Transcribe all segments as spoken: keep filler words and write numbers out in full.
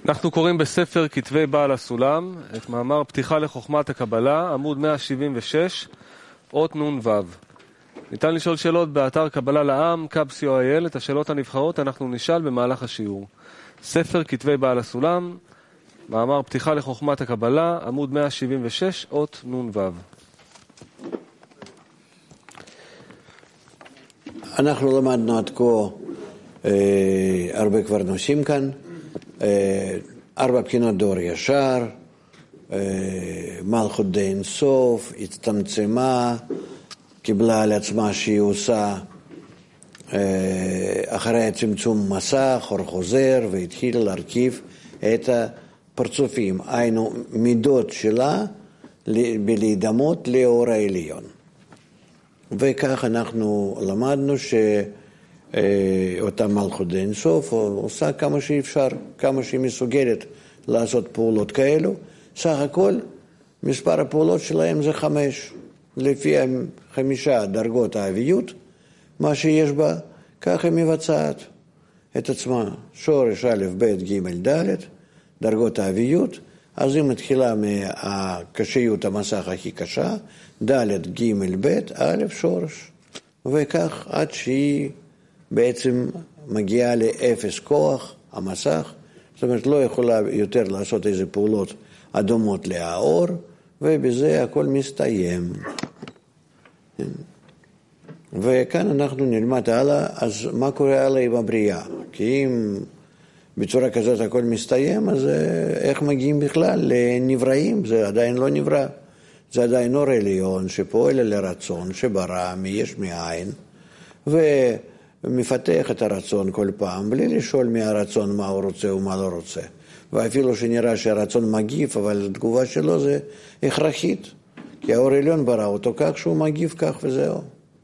אנחנו קוראים בספר כתבי בעל הסולם את מאמר פתיחה לחוכמת הקבלה, עמוד מאה שבעים ושש, אות נון וו. ניתן לשאול שאלות באתר קבלה לעם, קאב סי או איי אל. את השאלות הנבחרות אנחנו נשאל במהלך השיעור. ספר כתבי בעל הסולם, מאמר פתיחה לחוכמת הקבלה, עמוד מאה שבעים ושש, אות נון וו. אנחנו למדנו עד כה אה, הרבה כבר נושאים כאן, אה, ארבע בחינות דור ישר, אה, מלכות דין סוף, הצטמצמה, קיבלה על עצמה שהיא עושה אה, אחרי הצמצום מסך, אור חוזר, והתחילה להרכיב את הפרצופים, היינו מידות שלה בלהידמות לאור העליון. וכך אנחנו למדנו שאותה מלכות דין סוף עושה כמה שאפשר, כמה שהיא מסוגלת לעשות פעולות כאלו. סך הכל מספר הפעולות שלהם זה חמש. לפי חמישה דרגות האביות, מה שיש בה, כך היא מבצעת את עצמה. שורש א', ב', ג', ד', דרגות האביות. אז היא מתחילה מהקשיות המסך הכי קשה, ד', ג', ב', א', שורש. וכך עד שהיא בעצם מגיעה לאפס כוח המסך, זאת אומרת לא יכולה יותר לעשות איזה פעולות אדומות לאור, ובזה הכל מסתיים. וכאן אנחנו נלמד הלאה, אז מה קורה הלאה עם הבריאה? כי אם בצורה כזאת הכל מסתיים, אז איך מגיעים בכלל לנבראים? זה עדיין לא נברא. זה עדיין אור עליון שפועל לרצון, שברא מיש מאין, ומפתח את הרצון כל פעם, בלי לשאול מהרצון מה הוא רוצה ומה לא רוצה. ואפילו שנראה שהרצון מגיב, אבל התגובה שלו זה הכרחית. כי האור עליון ברא אותו כך שהוא מגיב כך וזהו.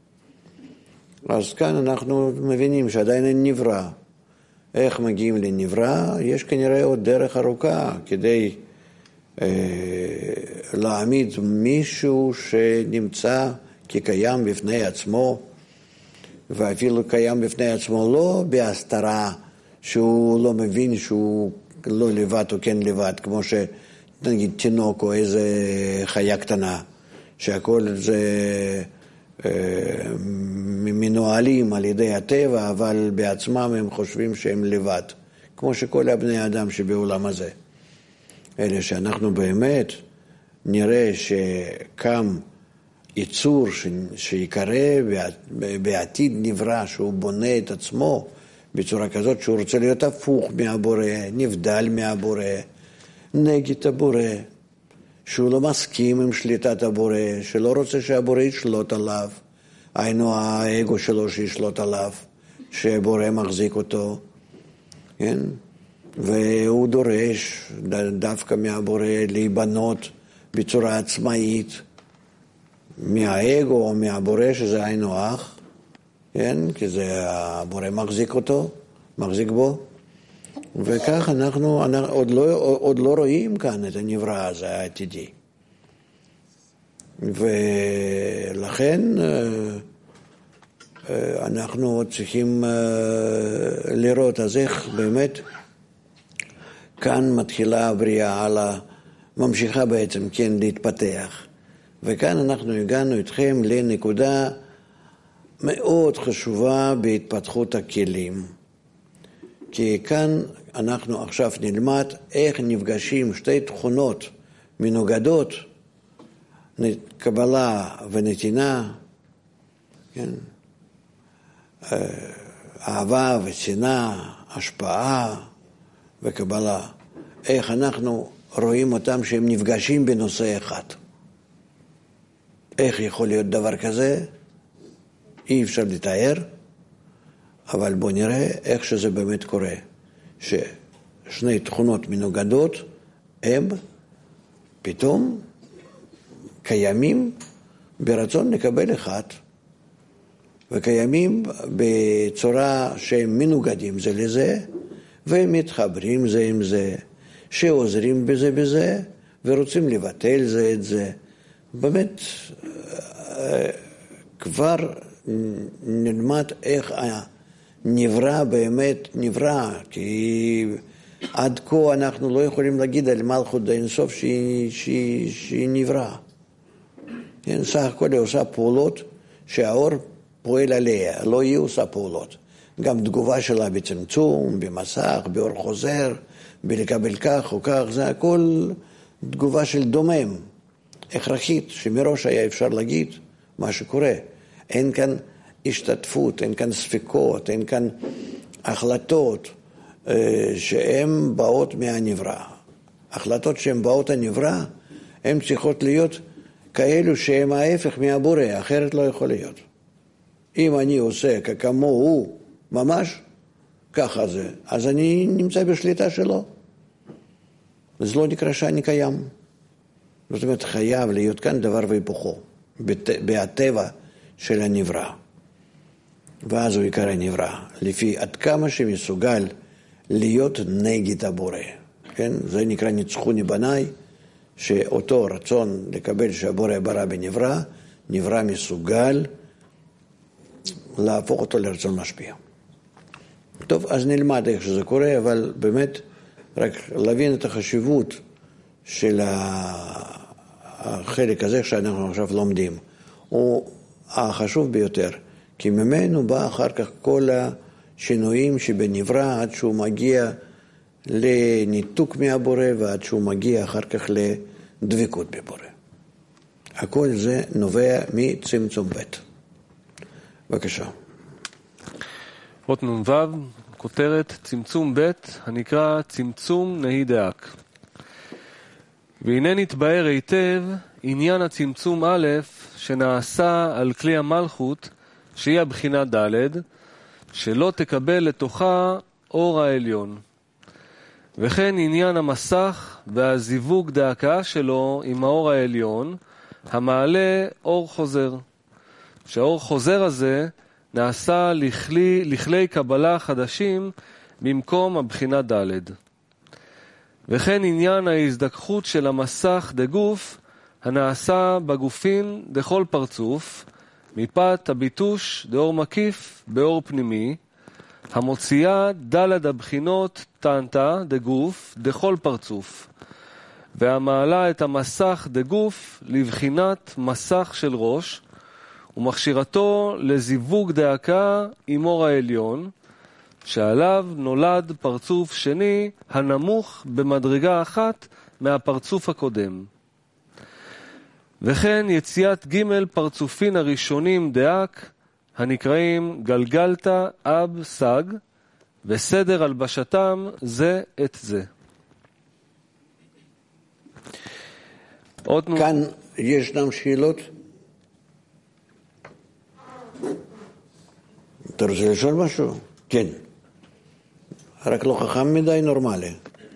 אז כאן אנחנו מבינים שעדיין אין נברא. איך מגיעים לנברא? יש כנראה עוד דרך ארוכה כדי אה, להעמיד מישהו שנמצא כקיים בפני עצמו, ואפילו קיים בפני עצמו לא בהסתרה שהוא לא מבין שהוא לא לבד או כן לבד, כמו שנגיד תינוק או איזה חיה קטנה, שהכל זה אה, מנוהלים על ידי הטבע, אבל בעצמם הם חושבים שהם לבד, כמו שכל הבני אדם שבעולם הזה. אלה שאנחנו באמת נראה שקם יצור שיקרא בעתיד נברא, שהוא בונה את עצמו בצורה כזאת שהוא רוצה להיות הפוך מהבורא, נבדל מהבורא, נגד הבורא, שהוא לא מסכים עם שליטת הבורא, שלא רוצה שהבורא ישלוט עליו, היינו האגו שלו שישלוט עליו, שבורא מחזיק אותו, כן? והוא דורש דווקא מהבורא להיבנות בצורה עצמאית, מהאגו או מהבורא שזה היינו אח, כן? כי זה הבורא מחזיק אותו, מחזיק בו, וכך אנחנו, אנחנו עוד, לא, עוד לא רואים כאן את הנברא הזה העתידי. ולכן אנחנו צריכים לראות אז איך באמת כאן מתחילה הבריאה הלאה, ממשיכה בעצם כן להתפתח. וכאן אנחנו הגענו איתכם לנקודה מאוד חשובה בהתפתחות הכלים. כי כאן אנחנו עכשיו נלמד איך נפגשים שתי תכונות מנוגדות, קבלה ונתינה, כן? אהבה ושנאה, השפעה וקבלה. איך אנחנו רואים אותם שהם נפגשים בנושא אחד. איך יכול להיות דבר כזה? אי אפשר לתאר, אבל בואו נראה איך שזה באמת קורה. ששני תכונות מנוגדות הם פתאום קיימים ברצון לקבל אחד, וקיימים בצורה שהם מנוגדים זה לזה, והם מתחברים זה עם זה, שעוזרים בזה בזה, ורוצים לבטל זה את זה. באמת, כבר נלמד איך נברא באמת נברא, כי עד כה אנחנו לא יכולים להגיד על מלכות האינסוף שהיא, שהיא, שהיא נבראה. כן, סך הכל היא עושה פעולות שהאור פועל עליה, לא היא עושה פעולות. גם תגובה שלה בצמצום, במסך, באור חוזר, בלקבל כך או כך, זה הכל תגובה של דומם, הכרחית, שמראש היה אפשר להגיד מה שקורה. אין כאן השתתפות, אין כאן ספקות, אין כאן החלטות שהן באות מהנברא. החלטות שהן באות הנברא, הן צריכות להיות כאלו שהן ההפך מהבורא, אחרת לא יכול להיות. אם אני עושה כמוהו ממש, ככה זה, אז אני נמצא בשליטה שלו. זה לא נקרא שאני קיים. זאת אומרת, חייב להיות כאן דבר והיפוכו, בהטבע של הנברא. ואז הוא יקרא נברא, לפי עד כמה שמסוגל להיות נגד הבורא. כן? זה נקרא ניצחוני בניי, שאותו רצון לקבל שהבורא ברא בנברא, נברא מסוגל להפוך אותו לרצון משפיע. טוב, אז נלמד איך שזה קורה, אבל באמת רק להבין את החשיבות של החלק הזה שאנחנו עכשיו לומדים. הוא החשוב ביותר, כי ממנו בא אחר כך כל השינויים שבנברא עד שהוא מגיע לניתוק מהבורא ועד שהוא מגיע אחר כך לדבקות בבורא. הכל זה נובע מצמצום ב'. בבקשה. אות נ"ו, כותרת צמצום ב' הנקרא צמצום נהי דאק. והנה נתבהר היטב עניין הצמצום א' שנעשה על כלי המלכות שהיא הבחינה ד' שלא תקבל לתוכה אור העליון. וכן עניין המסך והזיווג דאקה שלו עם האור העליון המעלה אור חוזר. שהאור חוזר הזה נעשה לכלי, לכלי קבלה חדשים במקום הבחינה ד'. וכן עניין ההזדככות של המסך דגוף הנעשה בגופין דכל פרצוף מפת הביטוש דאור מקיף באור פנימי המוציאה דלת הבחינות טנטה דגוף דכל פרצוף והמעלה את המסך דגוף לבחינת מסך של ראש ומכשירתו לזיווג דאקה עם אור העליון שעליו נולד פרצוף שני הנמוך במדרגה אחת מהפרצוף הקודם. וכן יציאת ג' פרצופין הראשונים דאק הנקראים גלגלתא אב סג וסדר הלבשתם זה את זה. כאן ישנם שאלות? אתה רוצה לשאול משהו? כן. רק לא חכם מדי, נורמלי.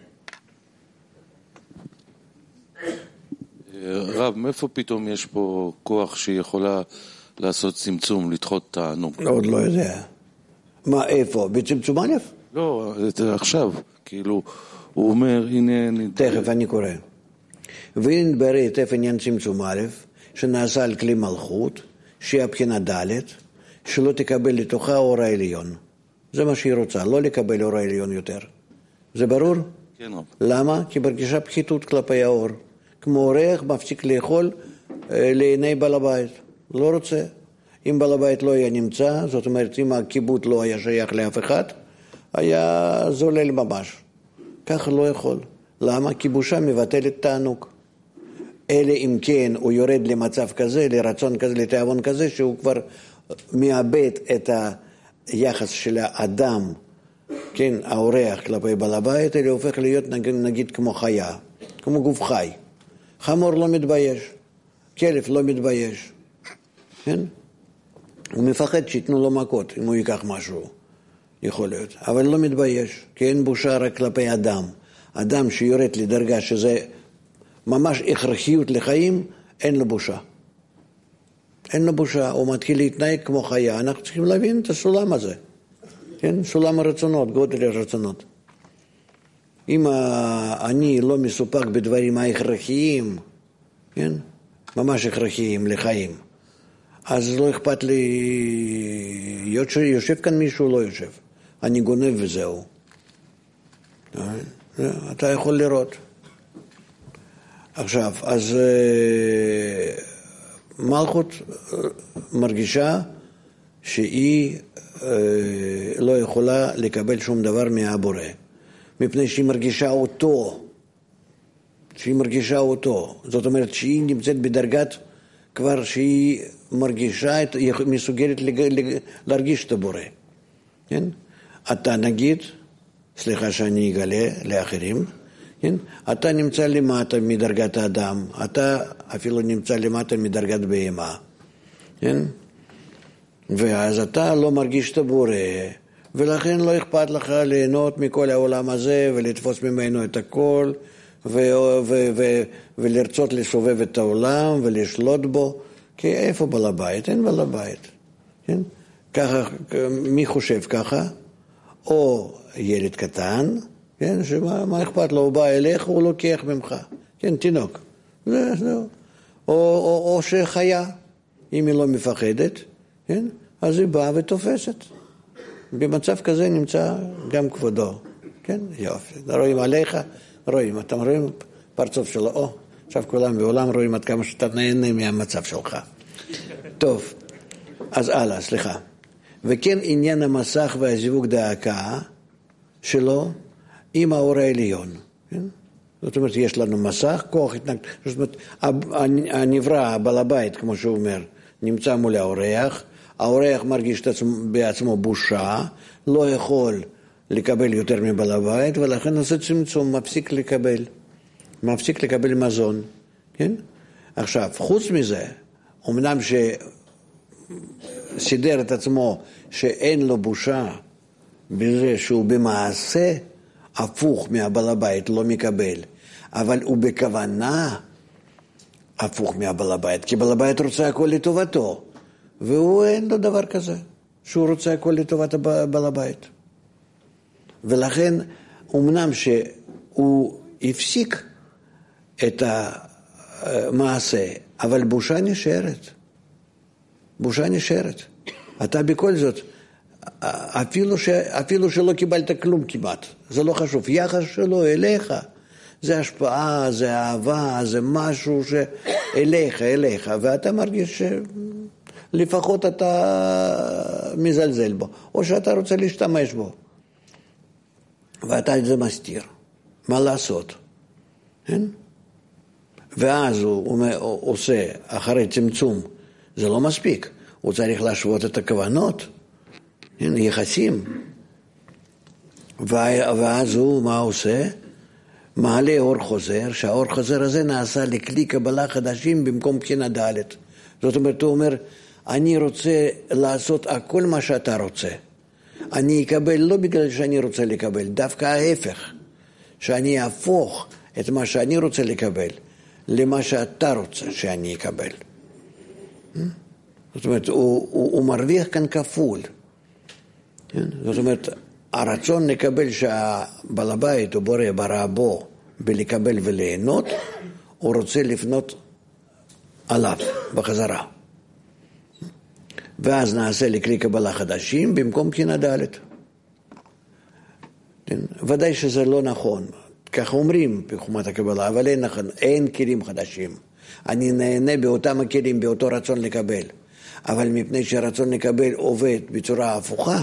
רב, מאיפה פתאום יש פה כוח שיכולה לעשות צמצום, לדחות תענוג? עוד לא יודע. מה, איפה? בצמצום א'? לא, זה עכשיו. כאילו, הוא אומר, הנה... תכף, אני קורא. והנה נתברר היטב עניין צמצום א', שנעשה על כלי מלכות, שהיא הבחינה ד', שלא תקבל לתוכה אור העליון. זה מה שהיא רוצה, לא לקבל אור העליון יותר. זה ברור? כן, רב. למה? כי ברגישה פחיתות כלפי האור. כמו אורח מפסיק לאכול אה, לעיני בעל הבית. לא רוצה. אם בעל הבית לא היה נמצא, זאת אומרת, אם הכיבוד לא היה שייך לאף אחד, היה זולל ממש. ככה לא יכול. למה? כי בושה מבטלת תענוג. אלא אם כן הוא יורד למצב כזה, לרצון כזה, לתאבון כזה, שהוא כבר מאבד את היחס של האדם, כן, האורח כלפי בעל הבית, אלא הופך להיות נגיד, נגיד כמו חיה, כמו גוף חי. חמור לא מתבייש, כלב לא מתבייש, כן? הוא מפחד שיתנו לו מכות אם הוא ייקח משהו, יכול להיות, אבל לא מתבייש, כי אין בושה רק כלפי אדם. אדם שיורד לדרגה שזה ממש הכרחיות לחיים, אין לו בושה. אין לו בושה, הוא מתחיל להתנהג כמו חיה. אנחנו צריכים להבין את הסולם הזה. כן? סולם הרצונות, גודל הרצונות. אם אני לא מסופק בדברים ההכרחיים, כן? ממש הכרחיים לחיים, אז לא אכפת לי, יושב כאן מישהו לא יושב. אני גונב וזהו. אתה יכול לראות. עכשיו, אז מלכות מרגישה שהיא לא יכולה לקבל שום דבר מהבורא, מפני שהיא מרגישה אותו, שהיא מרגישה אותו. זאת אומרת שהיא נמצאת בדרגת כבר שהיא מרגישה, היא מסוגלת להרגיש את הבורא. כן? אתה נגיד, סליחה שאני אגלה לאחרים, כן? אתה נמצא למטה מדרגת האדם, אתה אפילו נמצא למטה מדרגת בהמה, כן? ואז אתה לא מרגיש את הבורא, ולכן לא אכפת לך ליהנות מכל העולם הזה ולתפוס ממנו את הכל, ו- ו- ו- ולרצות לסובב את העולם ולשלוט בו, כי איפה בעל הבית? אין בעל הבית, כן? ככה, מי חושב ככה? או ילד קטן, כן? שמה מה אכפת לו? הוא בא אליך, הוא לוקח ממך, כן? תינוק. זה, זה. או, או, או שחיה, אם היא לא מפחדת, כן? אז היא באה ותופסת. במצב כזה נמצא גם כבודו, כן? יופי. רואים עליך, רואים, אתם רואים פרצוף שלו, או, עכשיו כולם בעולם רואים עד כמה שאתה נהנה מהמצב שלך. טוב, אז הלאה, סליחה. וכן עניין המסך והזיווג דאקה שלו עם האור העליון. כן? זאת אומרת, יש לנו מסך, כוח התנגד. זאת אומרת, הנברא, בעל הבית, כמו שהוא אומר, נמצא מול האורח, האורח מרגיש בעצמו בושה, לא יכול לקבל יותר מבעל הבית, ולכן עושה צמצום, מפסיק לקבל, מפסיק לקבל מזון. כן? עכשיו, חוץ מזה, אמנם שסידר את עצמו שאין לו בושה בזה שהוא במעשה הפוך מהבעל הבית, לא מקבל, אבל הוא בכוונה הפוך מהבעל הבית, כי בעל הבית רוצה הכל לטובתו, והוא אין לו דבר כזה, שהוא רוצה הכל לטובת הבעל הבית. ולכן, אמנם שהוא הפסיק את המעשה, אבל בושה נשארת. בושה נשארת. אתה בכל זאת, אפילו, ש, אפילו שלא קיבלת כלום כמעט, זה לא חשוב. יחס שלו אליך, זה השפעה, זה אהבה, זה משהו שאליך, אליך, ואתה מרגיש שלפחות אתה מזלזל בו, או שאתה רוצה להשתמש בו. ואתה את זה מסתיר. מה לעשות? כן? ואז הוא, הוא, הוא עושה אחרי צמצום, זה לא מספיק. הוא צריך להשוות את הכוונות, יחסים. ואז הוא, מה עושה? מעלה אור חוזר, שהאור חוזר הזה נעשה לכלי קבלה חדשים במקום בחינה ד'. זאת אומרת, הוא אומר, אני רוצה לעשות הכל מה שאתה רוצה. אני אקבל לא בגלל שאני רוצה לקבל, דווקא ההפך. שאני אהפוך את מה שאני רוצה לקבל, למה שאתה רוצה שאני אקבל. זאת אומרת, הוא, הוא, הוא מרוויח כאן כפול. זאת אומרת, הרצון לקבל שהבעל הבית הוא בורא ברא בו בלקבל וליהנות, הוא רוצה לפנות עליו בחזרה. ואז נעשה לכלי קבלה חדשים במקום בחינה ד'. ודאי שזה לא נכון, כך אומרים בחוכמת הקבלה, אבל אין נכון, אין כלים חדשים. אני נהנה באותם הכלים, באותו רצון לקבל. אבל מפני שהרצון לקבל עובד בצורה הפוכה,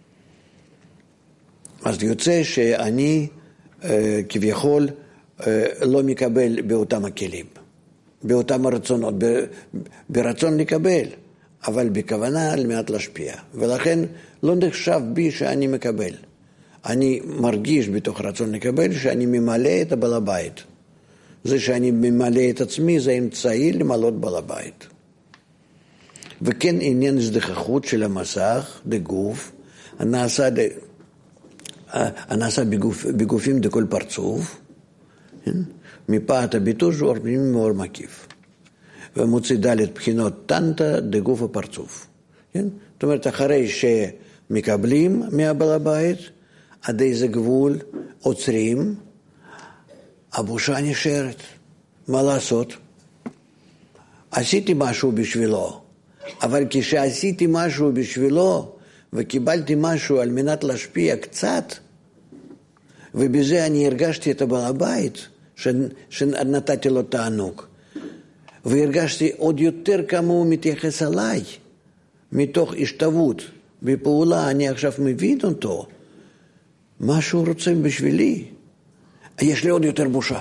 אז יוצא שאני אה, כביכול אה, לא מקבל באותם הכלים, באותם הרצונות, ב, ברצון לקבל, אבל בכוונה על מנת להשפיע. ולכן לא נחשב בי שאני מקבל. אני מרגיש בתוך רצון לקבל שאני ממלא את הבעל הבית. זה שאני ממלא את עצמי זה אמצעי למלות בעל הבית. וכן עניין הזדככות של המסך בגוף, הנעשה, ד... הנעשה בגוף, בגופים דכל פרצוף, כן? מפאת הביטוש אור פנימי מאור מקיף. ומוציא ד' בחינות טנטה דגוף הפרצוף. כן? זאת אומרת, אחרי שמקבלים מהבעל הבית, עד איזה גבול עוצרים, הבושה נשארת. מה לעשות? עשיתי משהו בשבילו, אבל כשעשיתי משהו בשבילו, וקיבלתי משהו על מנת להשפיע קצת, ובזה אני הרגשתי את הבעל הבית, שנתתי לו תענוג. והרגשתי עוד יותר כמה הוא מתייחס עליי, מתוך השתוות. בפעולה אני עכשיו מבין אותו, מה שהוא רוצה בשבילי. יש לי עוד יותר בושה.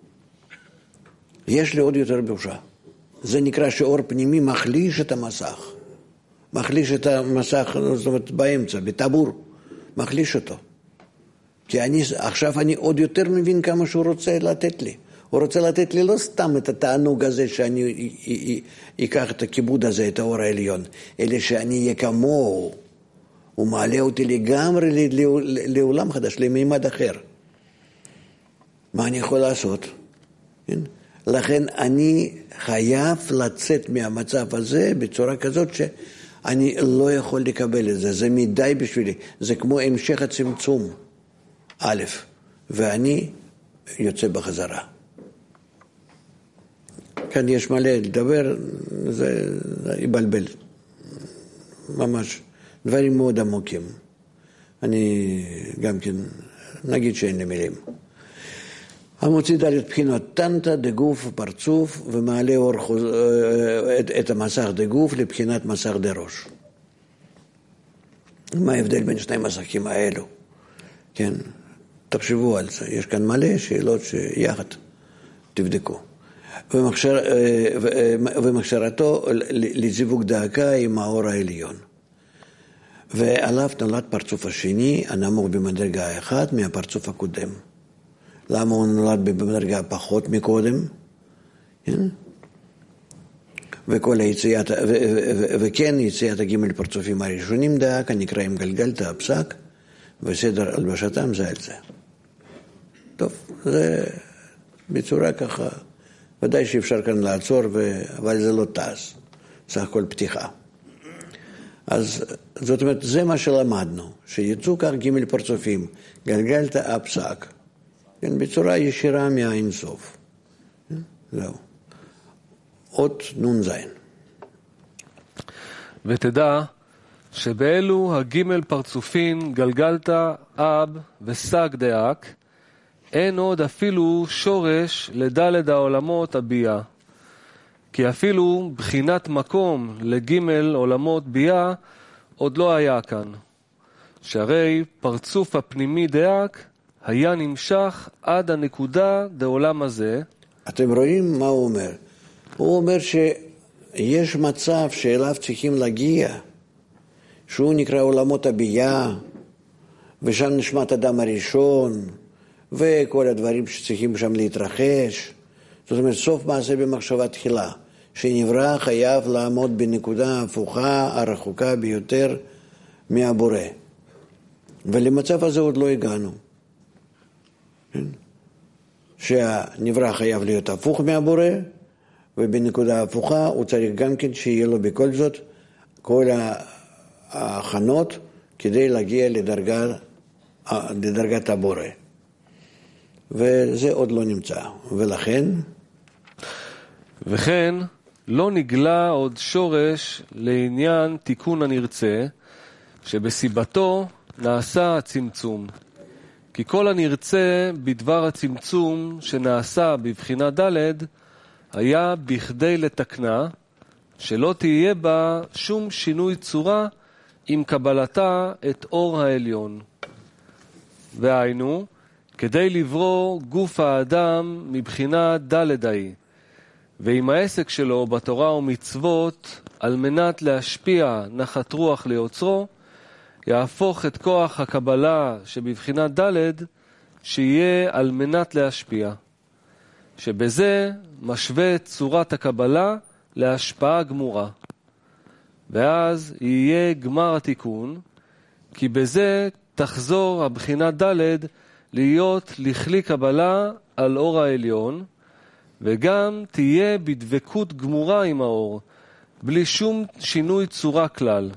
יש לי עוד יותר בושה. זה נקרא שאור פנימי מחליש את המסך. מחליש את המסך, זאת אומרת, באמצע, בטבור. מחליש אותו. כי אני, עכשיו אני עוד יותר מבין כמה שהוא רוצה לתת לי. הוא רוצה לתת לי לא סתם את התענוג הזה שאני אקח את הכיבוד הזה, את האור העליון, אלא שאני אהיה כמוהו. הוא מעלה אותי לגמרי לעולם חדש, למימד אחר. מה אני יכול לעשות? לכן אני חייב לצאת מהמצב הזה בצורה כזאת שאני לא יכול לקבל את זה. זה מדי בשבילי. זה כמו המשך הצמצום. א', ואני יוצא בחזרה. כאן יש מלא לדבר, זה, זה יבלבל. ממש. דברים מאוד עמוקים. אני גם כן, נגיד שאין לי מילים. המוציא דלת בחינות טנטה, דגוף, פרצוף, ומעלה אור חוז... את, את המסך דגוף לבחינת מסך דראש. מה ההבדל בין שני מסכים האלו? כן, תחשבו על זה. יש כאן מלא שאלות שיחד תבדקו. ומחשר... ומחשרתו לזיווג דאקה עם האור העליון. ועליו נולד פרצוף השני, הנמוך במדרגה האחת מהפרצוף הקודם. למה הוא נולד במדרגה פחות מקודם? כן? וכל היציאת, ו- ו- ו- וכן יציאת הגימל פרצופים הראשונים דאק, הנקראים גלגלת הפסק, וסדר הלבשתם זה על זה. טוב, זה בצורה ככה, ודאי שאפשר כאן לעצור, ו- אבל זה לא טס, סך הכל פתיחה. אז זאת אומרת, זה מה שלמדנו, שיצאו כך גימל פרצופים, גלגלת הפסק, כן, בצורה ישירה מהאינסוף. זהו. אות נון זין. ותדע שבאלו הגימל פרצופין גלגלת אב וסג דאק, אין עוד אפילו שורש לדלת העולמות הביאה. כי אפילו בחינת מקום לגימל עולמות ביאה עוד לא היה כאן. שהרי פרצוף הפנימי דאק היה נמשך עד הנקודה דעולם הזה. אתם רואים מה הוא אומר? הוא אומר שיש מצב שאליו צריכים להגיע, שהוא נקרא עולמות הביאה, ושם נשמת אדם הראשון, וכל הדברים שצריכים שם להתרחש. זאת אומרת, סוף מעשה במחשבה תחילה, שנברא חייב לעמוד בנקודה הפוכה, הרחוקה ביותר מהבורא. ולמצב הזה עוד לא הגענו. שהנברא חייב להיות הפוך מהבורא, ובנקודה הפוכה הוא צריך גם כן שיהיה לו בכל זאת כל ההכנות כדי להגיע לדרגה, לדרגת הבורא. וזה עוד לא נמצא. ולכן? וכן לא נגלה עוד שורש לעניין תיקון הנרצה, שבסיבתו נעשה הצמצום. כי כל הנרצה בדבר הצמצום שנעשה בבחינה ד' היה בכדי לתקנה, שלא תהיה בה שום שינוי צורה עם קבלתה את אור העליון. והיינו, כדי לברוא גוף האדם מבחינה ד' ההיא, ועם העסק שלו בתורה ומצוות, על מנת להשפיע נחת רוח ליוצרו, יהפוך את כוח הקבלה שבבחינת ד' שיהיה על מנת להשפיע. שבזה משווה את צורת הקבלה להשפעה גמורה. ואז יהיה גמר התיקון, כי בזה תחזור הבחינת ד' להיות לכלי קבלה על אור העליון, וגם תהיה בדבקות גמורה עם האור, בלי שום שינוי צורה כלל.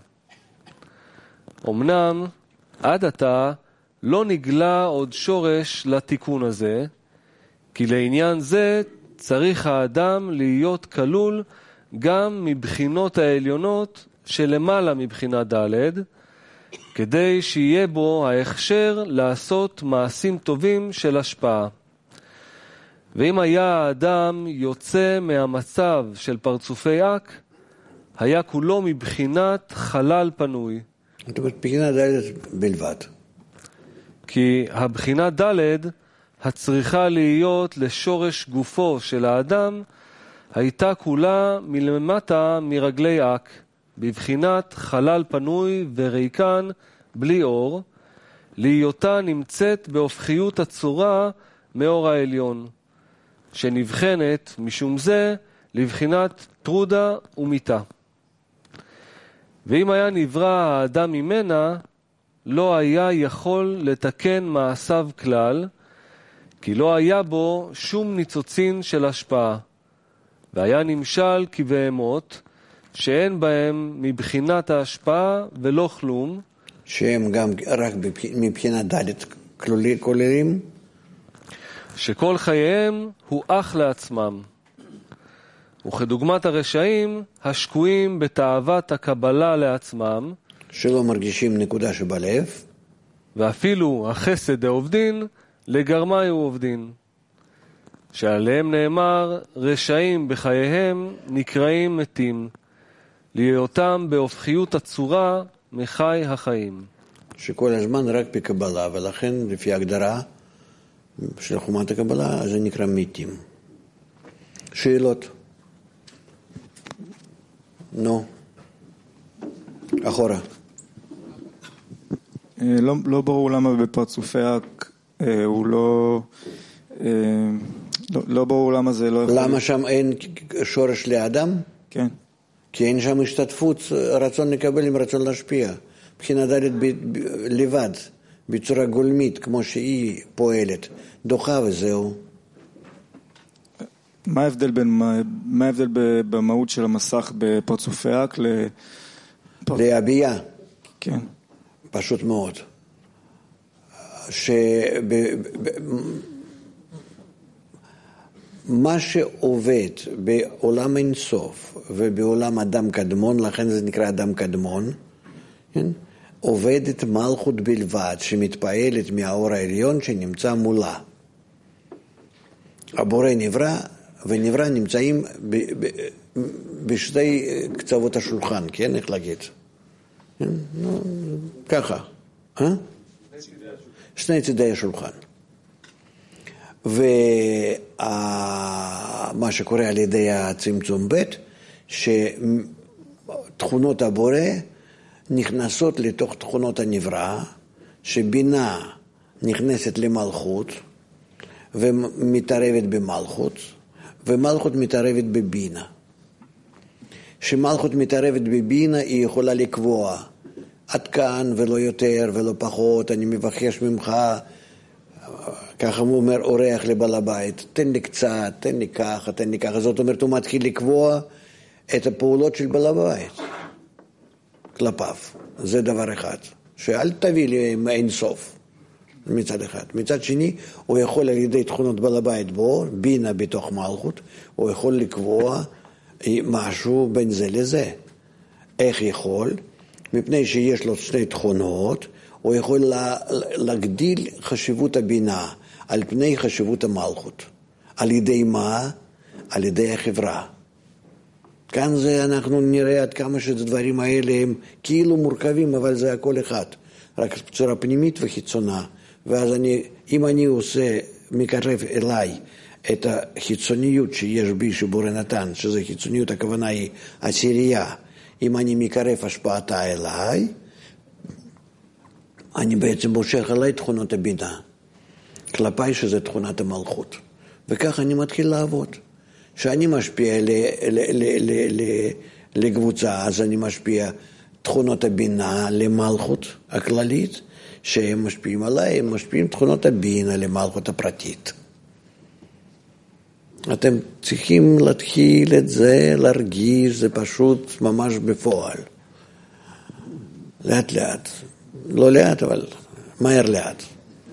אמנם עד עתה לא נגלה עוד שורש לתיקון הזה, כי לעניין זה צריך האדם להיות כלול גם מבחינות העליונות שלמעלה מבחינה ד', כדי שיהיה בו ההכשר לעשות מעשים טובים של השפעה. ואם היה האדם יוצא מהמצב של פרצופי אק, היה כולו מבחינת חלל פנוי. זאת אומרת, בחינה ד' בלבד. כי הבחינה ד' הצריכה להיות לשורש גופו של האדם, הייתה כולה מלמטה מרגלי אק, בבחינת חלל פנוי וריקן בלי אור, להיותה נמצאת בהופכיות הצורה מאור העליון, שנבחנת משום זה לבחינת טרודה ומיתה. ואם היה נברא האדם ממנה, לא היה יכול לתקן מעשיו כלל, כי לא היה בו שום ניצוצין של השפעה, והיה נמשל כבהמות, שאין בהם מבחינת ההשפעה ולא כלום, שהם גם רק מבחינת ד' כוללים, שכל חייהם הוא אך לעצמם. וכדוגמת הרשעים, השקועים בתאוות הקבלה לעצמם, שלא מרגישים נקודה שבלב, ואפילו החסד דעובדין, לגרמי הוא עובדין. שעליהם נאמר, רשעים בחייהם נקראים מתים, להיותם בהופכיות הצורה מחי החיים. שכל הזמן רק בקבלה, ולכן לפי ההגדרה של חומת הקבלה, זה נקרא מתים. שאלות? נו, אחורה. לא, לא ברור למה בפרצופי אק הוא לא, לא, לא ברור למה זה לא יכול... למה שם אין שורש לאדם? כן. כי אין שם השתתפות, רצון לקבל עם רצון להשפיע. מבחינה ד' לבד, בצורה גולמית, כמו שהיא פועלת, דוחה וזהו. מה ההבדל בין, מה ההבדל במהות של המסך בפרצופי אק ל... להביעה. כן. פשוט מאוד. מה שעובד בעולם אינסוף ובעולם אדם קדמון, לכן זה נקרא אדם קדמון, כן? עובדת מלכות בלבד שמתפעלת מהאור העליון שנמצא מולה. הבורא נברא ונברא נמצאים ב, ב, בשתי קצוות השולחן, כן? איך להגיד? כן? נו, ככה. אה? שני צידי השולחן. ומה שקורה על ידי הצמצום ב' שתכונות הבורא נכנסות לתוך תכונות הנברא, שבינה נכנסת למלכות ומתערבת במלכות, ומלכות מתערבת בבינה. שמלכות מתערבת בבינה היא יכולה לקבוע עד כאן ולא יותר ולא פחות, אני מבקש ממך, ככה הוא אומר אורח לבעל הבית, תן לי קצת, תן לי ככה, תן לי ככה, זאת אומרת הוא מתחיל לקבוע את הפעולות של בעל הבית כלפיו, זה דבר אחד, שאל תביא לי אין סוף מצד אחד. מצד שני, הוא יכול על ידי תכונות בעל הבית בו, בינה בתוך מלכות, הוא יכול לקבוע משהו בין זה לזה. איך יכול? מפני שיש לו שני תכונות, הוא יכול להגדיל חשיבות הבינה על פני חשיבות המלכות. על ידי מה? על ידי החברה. כאן זה אנחנו נראה עד כמה שהדברים האלה הם כאילו מורכבים, אבל זה הכל אחד. רק בצורה פנימית וחיצונה. ואז אני, אם אני עושה, מקרב אליי את החיצוניות שיש בי שבורא נתן, שזה חיצוניות, הכוונה היא עשירייה, אם אני מקרב השפעתה אליי, אני בעצם מושך עליי תכונות הבינה, כלפיי שזה תכונת המלכות. וכך אני מתחיל לעבוד. שאני משפיע ל, ל, ל, ל, ל, לקבוצה, אז אני משפיע תכונות הבינה למלכות הכללית, שהם משפיעים עליי, הם משפיעים תכונות הבינה למלכות הפרטית. אתם צריכים להתחיל את זה, להרגיש, זה פשוט ממש בפועל. לאט לאט. לא לאט, אבל מהר לאט.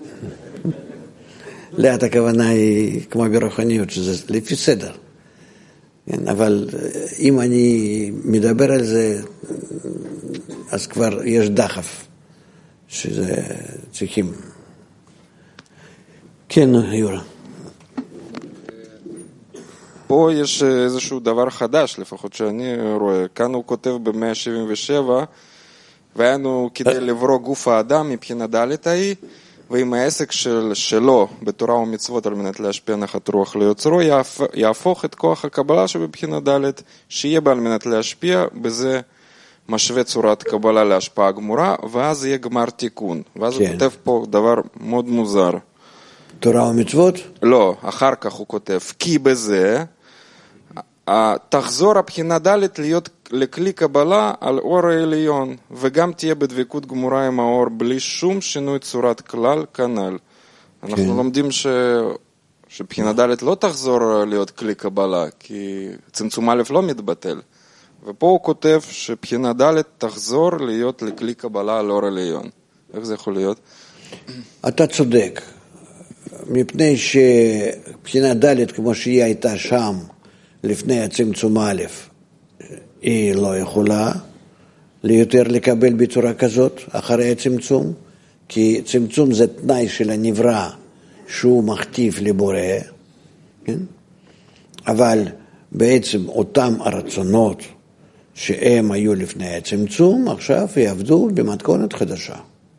לאט הכוונה היא כמו ברוחניות, שזה לפי סדר. כן, אבל אם אני מדבר על זה, אז כבר יש דחף שזה צריכים. כן, יורה. פה יש איזשהו דבר חדש, לפחות שאני רואה. כאן הוא כותב ב-מאה שבעים ושבע, והיינו כדי לברוא גוף האדם מבחינה דלת ההיא, ואם העסק של, שלו בתורה ומצוות על מנת להשפיע נחת רוח ליוצרו, יהפוך את כוח הקבלה שבבחינה דלת, שיהיה בה על מנת להשפיע, בזה משווה צורת קבלה להשפעה גמורה, ואז יהיה גמר תיקון. ואז כן. הוא כותב פה דבר מאוד מוזר. תורה ומצוות? לא, אחר כך הוא כותב, כי בזה תחזור הבחינה דלת להיות לכלי קבלה על אור העליון, וגם תהיה בדבקות גמורה עם האור, בלי שום שינוי צורת כלל כנ"ל. אנחנו כן. לומדים ש... שבחינה דלת לא תחזור להיות כלי קבלה, כי צמצום א' לא מתבטל. ופה הוא כותב שבחינה דלת תחזור להיות לכלי קבלה על אור העליון. איך זה יכול להיות? אתה צודק. מפני שבחינה ד' כמו שהיא הייתה שם לפני הצמצום א', היא לא יכולה ליותר לקבל בצורה כזאת אחרי הצמצום, כי צמצום זה תנאי של הנברא שהוא מכתיב לבורא, כן? אבל בעצם אותם הרצונות שהם היו לפני הצמצום, עכשיו יעבדו במתכונת חדשה.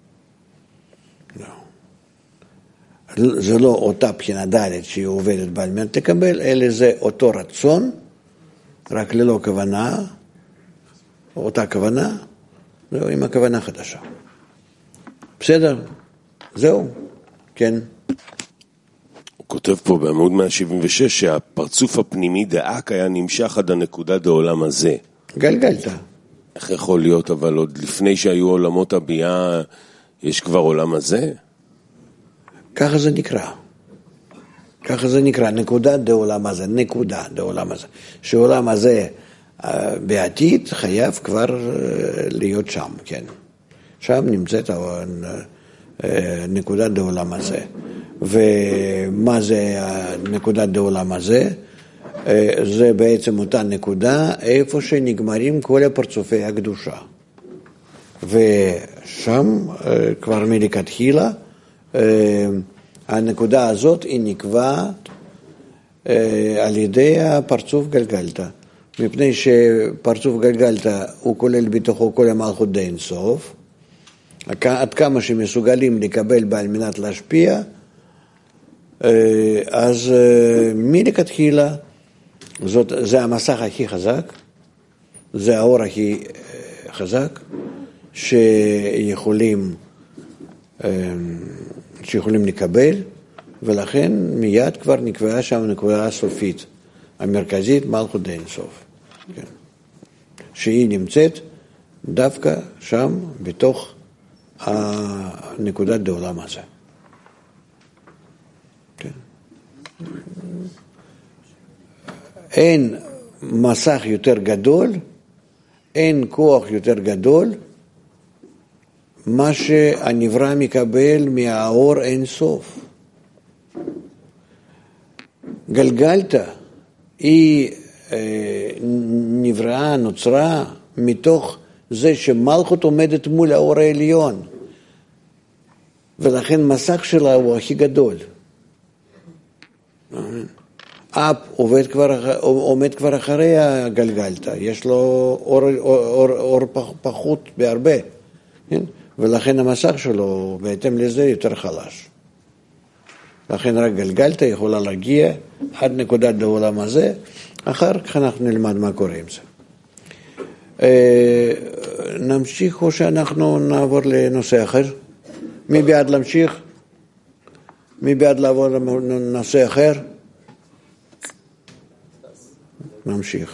זה לא אותה בחינה ד' שהיא עובדת בעל מנת לקבל, אלא זה אותו רצון, רק ללא כוונה, אותה כוונה, זהו, עם הכוונה חדשה. בסדר? זהו, כן. הוא כותב פה בעמוד מאה שבעים ושש שהפרצוף הפנימי דאק היה נמשך עד הנקודה בעולם הזה. גלגלת. איך יכול להיות, אבל עוד לפני שהיו עולמות הביאה, יש כבר עולם הזה? ככה זה נקרא. ככה זה נקרא, נקודה דעולם הזה, נקודה דעולם הזה. שעולם הזה בעתיד חייב כבר להיות שם, כן. שם נמצאת נקודה דעולם הזה. ומה זה נקודה דעולם הזה? זה בעצם אותה נקודה איפה שנגמרים כל הפרצופי הקדושה. ושם כבר מלכתחילה הנקודה הזאת היא נקבעת על ידי הפרצוף גלגלתא, מפני שפרצוף גלגלתא הוא כולל בתוכו כל המלכות די אינסוף, עד כמה שמסוגלים לקבל בעל מנת להשפיע, אז מלכתחילה זאת, זה המסך הכי חזק, זה האור הכי חזק שיכולים שיכולים לקבל, ולכן מיד כבר נקבעה שם נקודה סופית, המרכזית מלכות די אינסוף, כן. שהיא נמצאת דווקא שם בתוך הנקודת דעולם הזה. כן. אין מסך יותר גדול, אין כוח יותר גדול, מה שהנברא מקבל מהאור אין סוף. גלגלתא היא אה, נבראה, נוצרה מתוך זה שמלכות עומדת מול האור העליון, ולכן מסך שלה הוא הכי גדול. אפ עובד כבר, עומד כבר אחרי הגלגלתא, יש לו אור, אור, אור, אור פח, פחות בהרבה, כן? ולכן המסך שלו בהתאם לזה יותר חלש. לכן רק גלגלתא יכולה להגיע עד נקודת העולם הזה, אחר כך אנחנו נלמד מה קורה עם זה. נמשיך או שאנחנו נעבור לנושא אחר? מי בעד להמשיך? מי בעד לעבור לנושא אחר? נמשיך.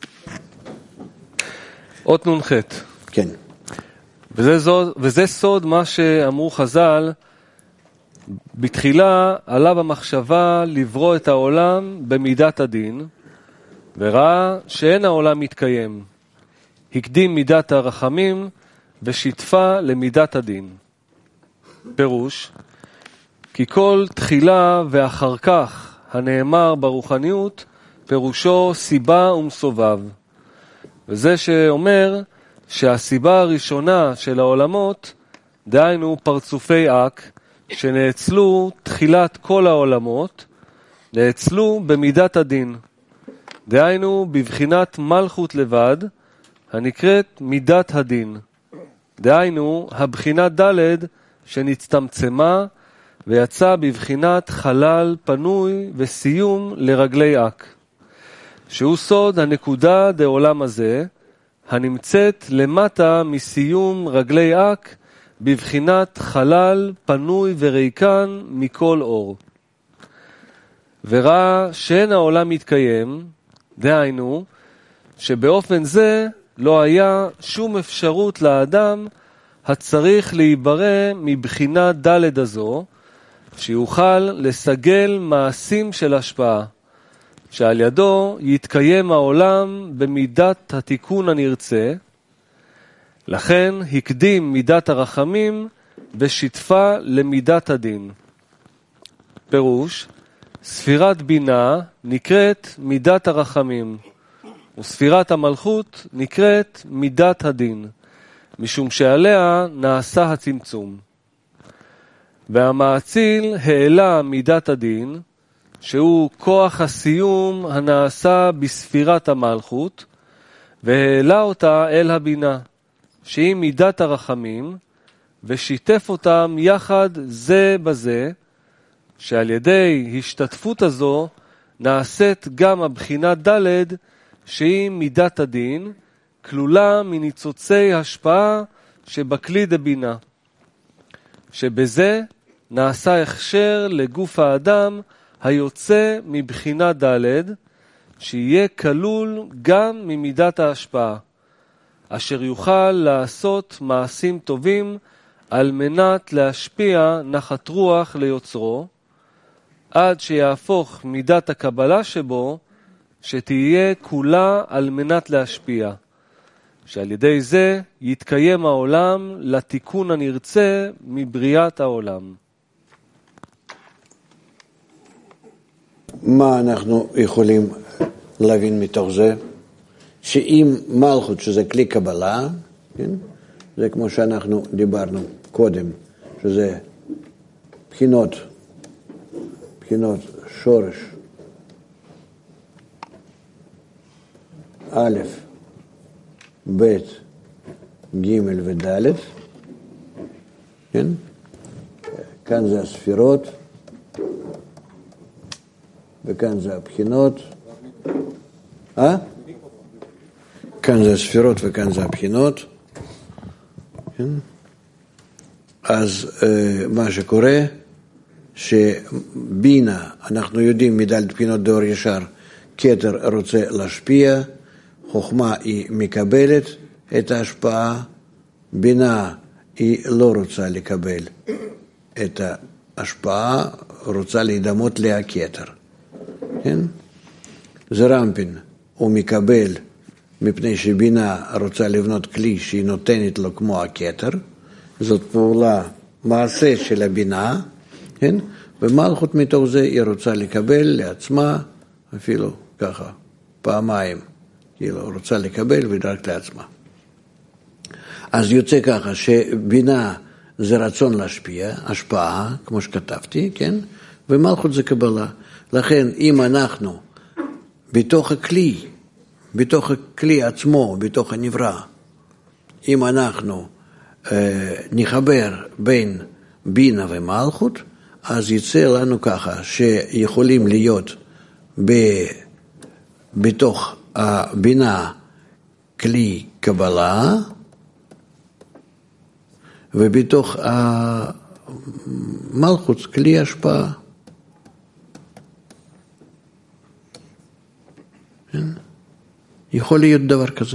אות נ"ח. כן. וזה, זו, וזה סוד מה שאמרו חז"ל, בתחילה עלה במחשבה לברוא את העולם במידת הדין, וראה שאין העולם מתקיים. הקדים מידת הרחמים ושיתפה למידת הדין. פירוש, כי כל תחילה ואחר כך הנאמר ברוחניות, פירושו סיבה ומסובב. וזה שאומר שהסיבה הראשונה של העולמות דהיינו פרצופי אק, שנאצלו תחילת כל העולמות, נאצלו במידת הדין. דהיינו בבחינת מלכות לבד, הנקראת מידת הדין. דהיינו הבחינה ד' שנצטמצמה ויצא בבחינת חלל פנוי וסיום לרגלי אק, שהוא סוד הנקודה דעולם הזה, הנמצאת למטה מסיום רגלי אק, בבחינת חלל פנוי וריקן מכל אור. וראה שאין העולם מתקיים, דהיינו שבאופן זה לא היה שום אפשרות לאדם הצריך להיברא מבחינה ד' הזו, שיוכל לסגל מעשים של השפעה, שעל ידו יתקיים העולם במידת התיקון הנרצה. לכן הקדים מידת הרחמים ושיתפה למידת הדין. פירוש, ספירת בינה נקראת מידת הרחמים, וספירת המלכות נקראת מידת הדין, משום שעליה נעשה הצמצום. והמאציל העלה מידת הדין, שהוא כוח הסיום הנעשה בספירת המלכות, והעלה אותה אל הבינה, שהיא מידת הרחמים, ושיתף אותם יחד זה בזה, שעל ידי השתתפות הזו נעשית גם הבחינה ד' שהיא מידת הדין, כלולה מניצוצי השפעה שבכלי דבינה, שבזה נעשה הכשר לגוף האדם היוצא מבחינה ד' שיהיה כלול גם ממידת ההשפעה, אשר יוכל לעשות מעשים טובים על מנת להשפיע נחת רוח ליוצרו, עד שיהפוך מידת הקבלה שבו שתהיה כולה על מנת להשפיע, שעל ידי זה יתקיים העולם לתיקון הנרצה מבריאת העולם. מה אנחנו יכולים להבין מתוך זה? שאם מלכות, שזה כלי קבלה, כן? זה כמו שאנחנו דיברנו קודם, שזה בחינות, בחינות שורש, א', ב', ג' וד', כן? כאן זה הספירות, וכאן זה הבחינות, אה? כאן זה הספירות וכאן זה הבחינות, כן? אז אה, מה שקורה, שבינה, אנחנו יודעים מדלת בחינות דאור ישר, כתר רוצה להשפיע, חוכמה היא מקבלת את ההשפעה, בינה היא לא רוצה לקבל את ההשפעה, רוצה להידמות להכתר. כן? זה רמפין, הוא מקבל מפני שבינה רוצה לבנות כלי שהיא נותנת לו כמו הכתר, זאת פעולה, מעשה של הבינה, כן? ומלכות מתוך זה היא רוצה לקבל לעצמה, אפילו ככה, פעמיים, היא לא רוצה לקבל ורק לעצמה. אז יוצא ככה שבינה זה רצון להשפיע, השפעה, כמו שכתבתי, כן? ומלכות זה קבלה. לכן אם אנחנו בתוך הכלי, בתוך הכלי עצמו, בתוך הנברא, אם אנחנו אה, נחבר בין בינה ומלכות, אז יצא לנו ככה שיכולים להיות ב, בתוך הבינה כלי קבלה, ובתוך המלכות כלי השפעה. כן? יכול להיות דבר כזה.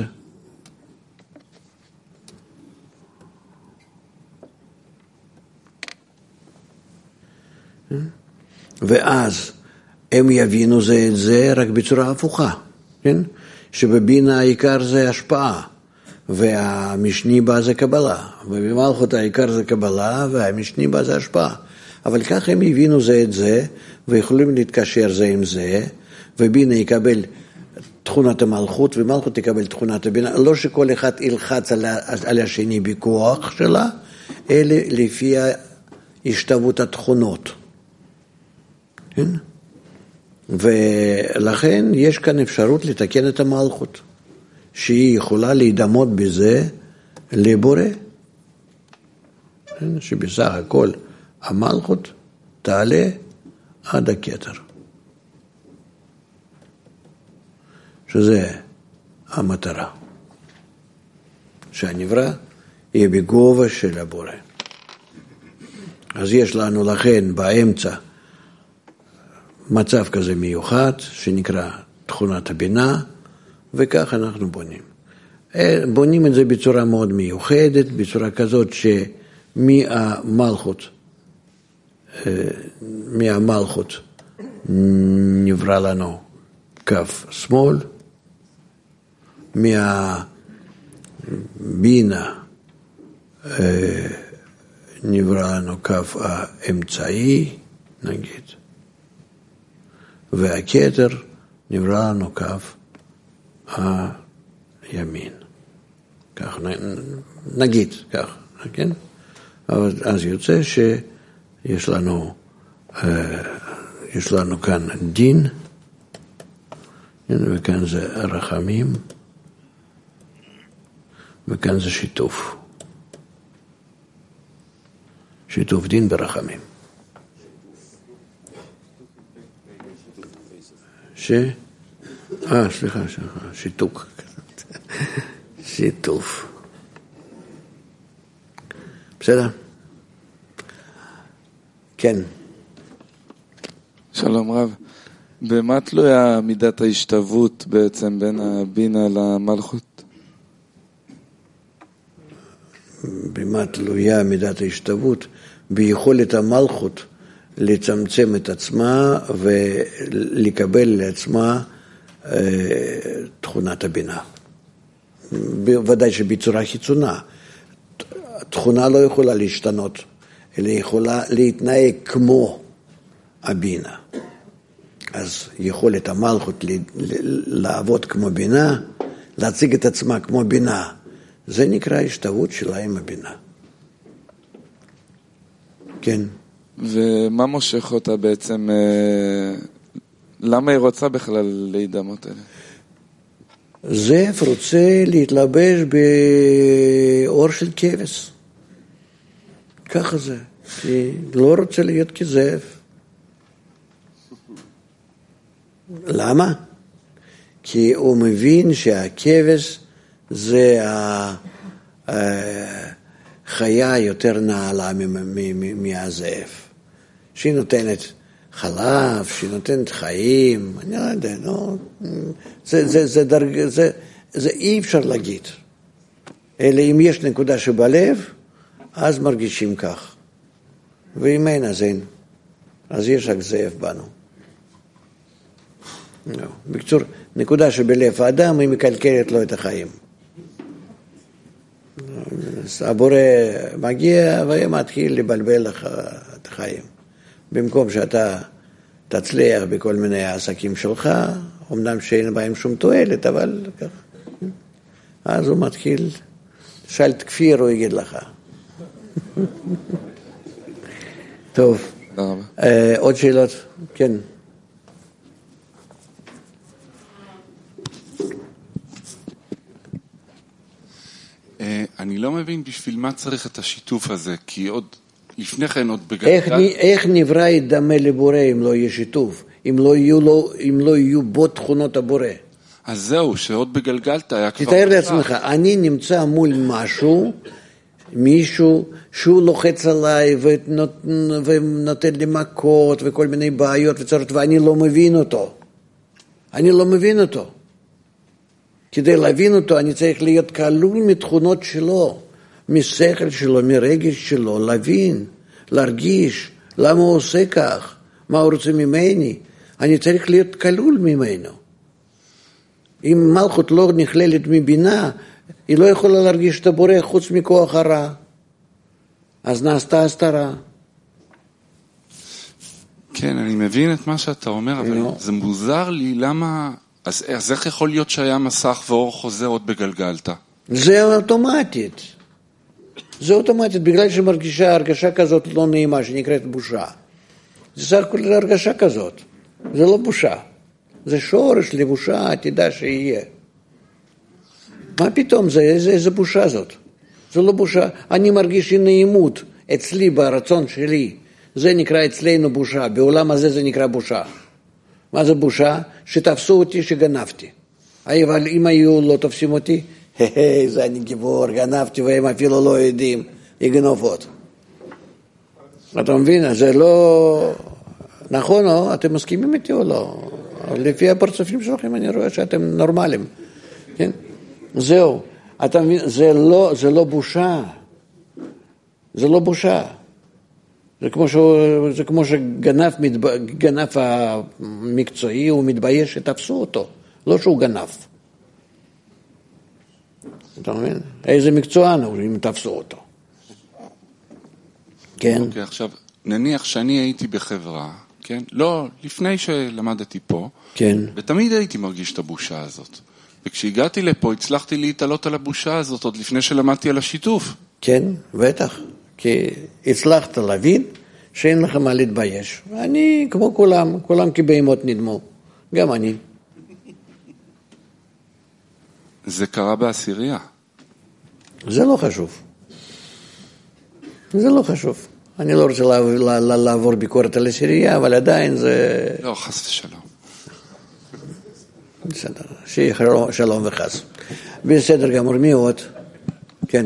ואז הם יבינו זה את זה רק בצורה הפוכה, כן? שבבינה העיקר זה השפעה, והמשני בה זה קבלה, ובמלכות העיקר זה קבלה, והמשני בה זה השפעה. אבל ככה הם יבינו זה את זה, ויכולים להתקשר זה עם זה, ובינה יקבל תכונת המלכות, ומלכות תקבל תכונת הבינה. לא שכל אחד ילחץ על, על השני בכוח שלה, אלא לפי השתוות התכונות. כן? ולכן יש כאן אפשרות לתקן את המלכות, שהיא יכולה להידמות בזה לבורא. כן? שבסך הכל המלכות תעלה עד הכתר. שזה המטרה. שהנברא יהיה בגובה של הבורא. אז יש לנו לכן באמצע מצב כזה מיוחד, שנקרא תכונת הבינה, וכך אנחנו בונים. בונים את זה בצורה מאוד מיוחדת, בצורה כזאת שמהמלכות, מהמלכות נברא לנו כף שמאל, מהבינה נברא לנו כף האמצעי, נגיד, והכתר נברא לנו כף הימין. כך, נגיד, כך, כן? אבל אז יוצא שיש לנו, יש לנו כאן דין, וכאן זה רחמים, וכאן זה שיתוף. שיתוף דין ברחמים. ש... אה, סליחה, סליחה, שיתוק. שיתוף. בסדר? כן. שלום רב. במה תלויה מידת ההשתוות בעצם בין הבינה למלכות? במה תלויה מידת ההשתוות? ביכולת המלכות לצמצם את עצמה ולקבל לעצמה תכונת הבינה. בוודאי שבצורה חיצונה. תכונה לא יכולה להשתנות, אלא יכולה להתנהג כמו הבינה. אז יכולת המלכות לעבוד כמו בינה, להציג את עצמה כמו בינה, זה נקרא השתוות שלה עם הבינה. כן. ומה מושך אותה בעצם, למה היא רוצה בכלל להידמות אלה? זאב רוצה להתלבש באור של כבש. ככה זה. כי לא רוצה להיות כזאב. למה? כי הוא מבין שהכבש זה החיה יותר נעלה מהזאב. שהיא נותנת חלב, שהיא נותנת חיים, אני לא יודע, לא, זה, זה, זה, דרג, זה, זה אי אפשר להגיד. אלא אם יש נקודה שבלב, אז מרגישים כך. ואם אין, אז אין. אז יש רק זאב בנו. לא. בקצור, נקודה שבלב האדם, היא מקלקלת לו את החיים. הבורא מגיע ומתחיל לבלבל לך את החיים. במקום שאתה תצליח בכל מיני העסקים שלך, אמנם שאין בהם שום תועלת, אבל ככה. אז הוא מתחיל, שאלת כפיר, הוא יגיד לך. טוב. עוד שאלות? כן. אני לא מבין בשביל מה צריך את השיתוף הזה, כי עוד לפני כן עוד בגלגל... איך, איך נברא ידמה לבורא אם לא יהיה שיתוף? אם לא יהיו, לו, אם לא יהיו בו תכונות הבורא? אז זהו, שעוד בגלגלת היה כבר... תתאר לעצמך, אני נמצא מול משהו, מישהו שהוא לוחץ עליי ונות, ונותן לי מכות וכל מיני בעיות וצרות, ואני לא מבין אותו. אני לא מבין אותו. כדי להבין אותו אני צריך להיות כלול מתכונות שלו, משכל שלו, מרגש שלו, להבין, להרגיש, למה הוא עושה כך, מה הוא רוצה ממני. אני צריך להיות כלול ממנו. אם מלכות לא נכללת מבינה, היא לא יכולה להרגיש את הבורא חוץ מכוח הרע. אז נעשתה הסתרה. כן, אני מבין את מה שאתה אומר, אבל no. זה מוזר לי, למה... אז, אז איך יכול להיות שהיה מסך ואור חוזר עוד בגלגלת? זה אוטומטית. זה אוטומטית, בגלל שמרגישה הרגשה כזאת לא נעימה, שנקראת בושה. זה סך הכל הרגשה כזאת, זה לא בושה. זה שורש לבושה עתידה שיהיה. מה פתאום, זה, איזה, איזה בושה זאת? זה לא בושה. אני מרגיש נעימות אצלי ברצון שלי. זה נקרא אצלנו בושה, בעולם הזה זה נקרא בושה. מה זה בושה? שתפסו אותי שגנבתי. אבל אם היו לא תופסים אותי, היי, זה אני גיבור, גנבתי והם אפילו לא יודעים, יגנוב עוד. אתה מבין? זה לא... נכון או? אתם מסכימים איתי או לא? לפי הפרצופים שלכם אני רואה שאתם נורמליים. כן? זהו. אתה מבין? זה לא, זה לא בושה. זה לא בושה. זה כמו, ש... זה כמו שגנב מתב... גנב המקצועי, הוא מתבייש שתפסו אותו. לא שהוא גנב. אתה מבין? איזה מקצוען הוא אם תפסו אותו. כן? אוקיי, עכשיו, נניח שאני הייתי בחברה, כן? לא, לפני שלמדתי פה, כן. ותמיד הייתי מרגיש את הבושה הזאת. וכשהגעתי לפה, הצלחתי להתעלות על הבושה הזאת, עוד לפני שלמדתי על השיתוף. כן, בטח. כי הצלחת להבין שאין לך מה להתבייש. אני, כמו כולם, כולם כבהמות נדמו. גם אני. זה קרה בעשירייה. זה לא חשוב. זה לא חשוב. אני לא רוצה לעבור ביקורת על עשירייה, אבל עדיין זה... לא, חס ושלום. בסדר, שיהיה שלום וחס. בסדר גמור, מי עוד? כן.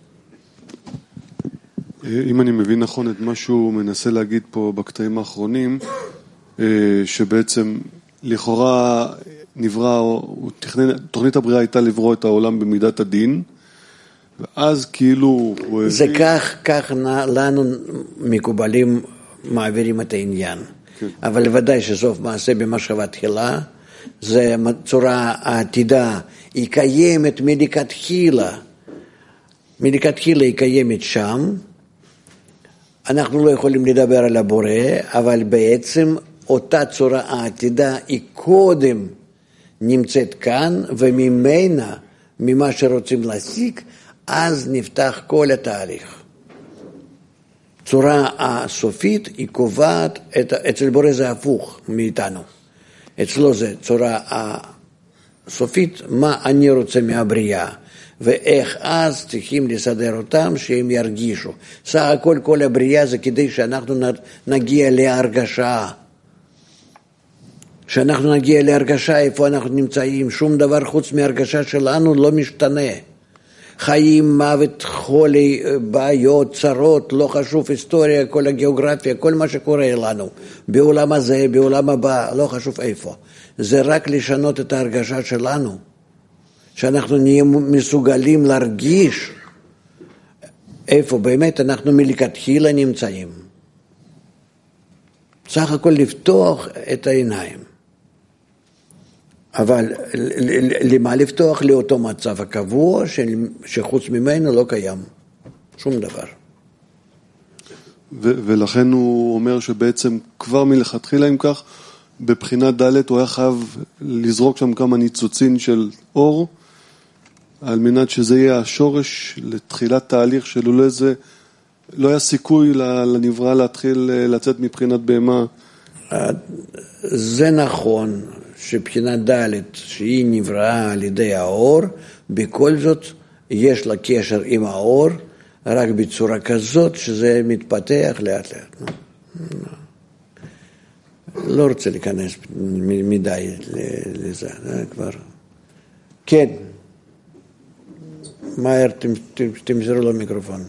אם אני מבין נכון את מה שהוא מנסה להגיד פה בקטעים האחרונים, שבעצם לכאורה נברא, הוא תכנן, תוכנית הבריאה הייתה לברוא את העולם במידת הדין, ואז כאילו... זה כך, כך לנו מקובלים מעבירים את העניין. כן. אבל ודאי שסוף מעשה במחשבה תחילה, זה צורה העתידה, היא קיימת מלכתחילה. מלכתחילה היא קיימת שם, אנחנו לא יכולים לדבר על הבורא, אבל בעצם אותה צורה העתידה היא קודם נמצאת כאן, וממנה, ממה שרוצים להשיג, אז נפתח כל התהליך. צורה הסופית היא קובעת, את, אצל בורא זה הפוך מאיתנו. אצלו זה צורה הסופית, מה אני רוצה מהבריאה, ואיך אז צריכים לסדר אותם שהם ירגישו. סך הכל כל הבריאה זה כדי שאנחנו נגיע להרגשה. שאנחנו נגיע להרגשה איפה אנחנו נמצאים, שום דבר חוץ מהרגשה שלנו לא משתנה. חיים, מוות, חולי, בעיות, צרות, לא חשוב, היסטוריה, כל הגיאוגרפיה, כל מה שקורה לנו. בעולם הזה, בעולם הבא, לא חשוב איפה. זה רק לשנות את ההרגשה שלנו. שאנחנו נהיה מסוגלים להרגיש איפה באמת אנחנו מלכתחילה נמצאים. סך הכל לפתוח את העיניים. אבל למה לפתוח? לאותו מצב הקבוע שחוץ ממנו לא קיים שום דבר. ו- ולכן הוא אומר שבעצם כבר מלכתחילה אם כך, בבחינת ד' הוא היה חייב לזרוק שם כמה ניצוצין של אור, על מנת שזה יהיה השורש לתחילת תהליך שלולא זה, לא היה סיכוי לנברא להתחיל לצאת מבחינת בהמה. זה נכון שבחינת ד' שהיא נבראה על ידי האור, בכל זאת יש לה קשר עם האור, רק בצורה כזאת שזה מתפתח לאט לאט. לא רוצה להיכנס מדי לזה, כבר. כן. מהר, תמסרו לו מיקרופון.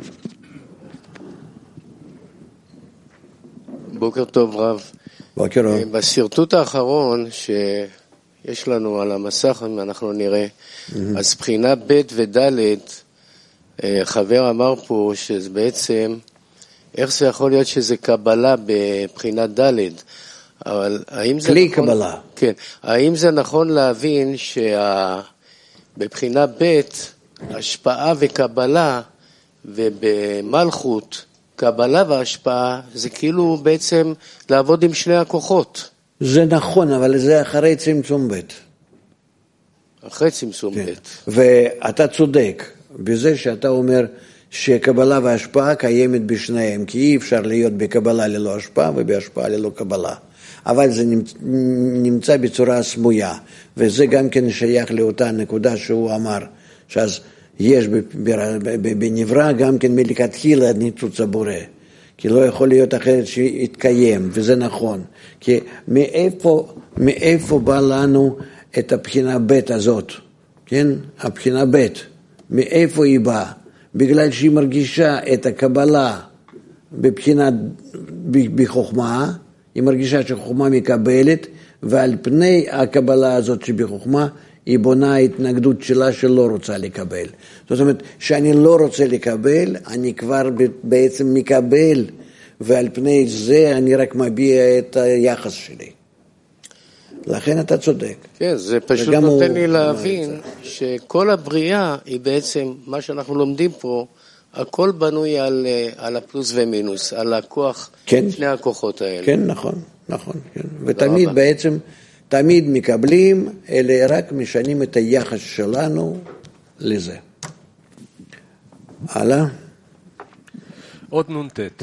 בוקר טוב רב. בוקר טוב. בסרטוט האחרון שיש לנו על המסך, אם אנחנו נראה, אז בחינה ב' וד', חבר אמר פה שזה בעצם, איך זה יכול להיות שזה קבלה בבחינה ד', אבל האם זה כלי נכון... קבלה. כן. האם זה נכון להבין שבבחינה ב' השפעה וקבלה, ובמלכות קבלה והשפעה, זה כאילו בעצם לעבוד עם שני הכוחות. זה נכון, אבל זה אחרי צמצום ב'. אחרי צמצום כן. ב'. ואתה צודק בזה שאתה אומר שקבלה והשפעה קיימת בשניהם, כי אי אפשר להיות בקבלה ללא השפעה ובהשפעה ללא קבלה. אבל זה נמצא בצורה סמויה, וזה גם כן שייך לאותה נקודה שהוא אמר, שאז יש בנברא גם כן מלכתחילה ניצוץ הבורא, כי לא יכול להיות אחרת שיתקיים, וזה נכון. כי מאיפה, מאיפה בא לנו את הבחינה ב' הזאת, כן? הבחינה ב', מאיפה היא באה? בגלל שהיא מרגישה את הקבלה בבחינה בחוכמה, היא מרגישה שחוכמה מקבלת, ועל פני הקבלה הזאת שבחוכמה, היא בונה התנגדות שלה שלא רוצה לקבל. זאת אומרת, שאני לא רוצה לקבל, אני כבר בעצם מקבל, ועל פני זה אני רק מביע את היחס שלי. לכן אתה צודק. כן, זה פשוט נותן לי להבין שכל הבריאה היא בעצם, מה שאנחנו לומדים פה, הכל בנוי על, על הפלוס ומינוס, על הכוח, כן, שני הכוחות האלה. כן, נכון, נכון. כן. ותמיד בעצם, תמיד מקבלים, אלה רק משנים את היחס שלנו לזה. הלאה? עוד נונטט.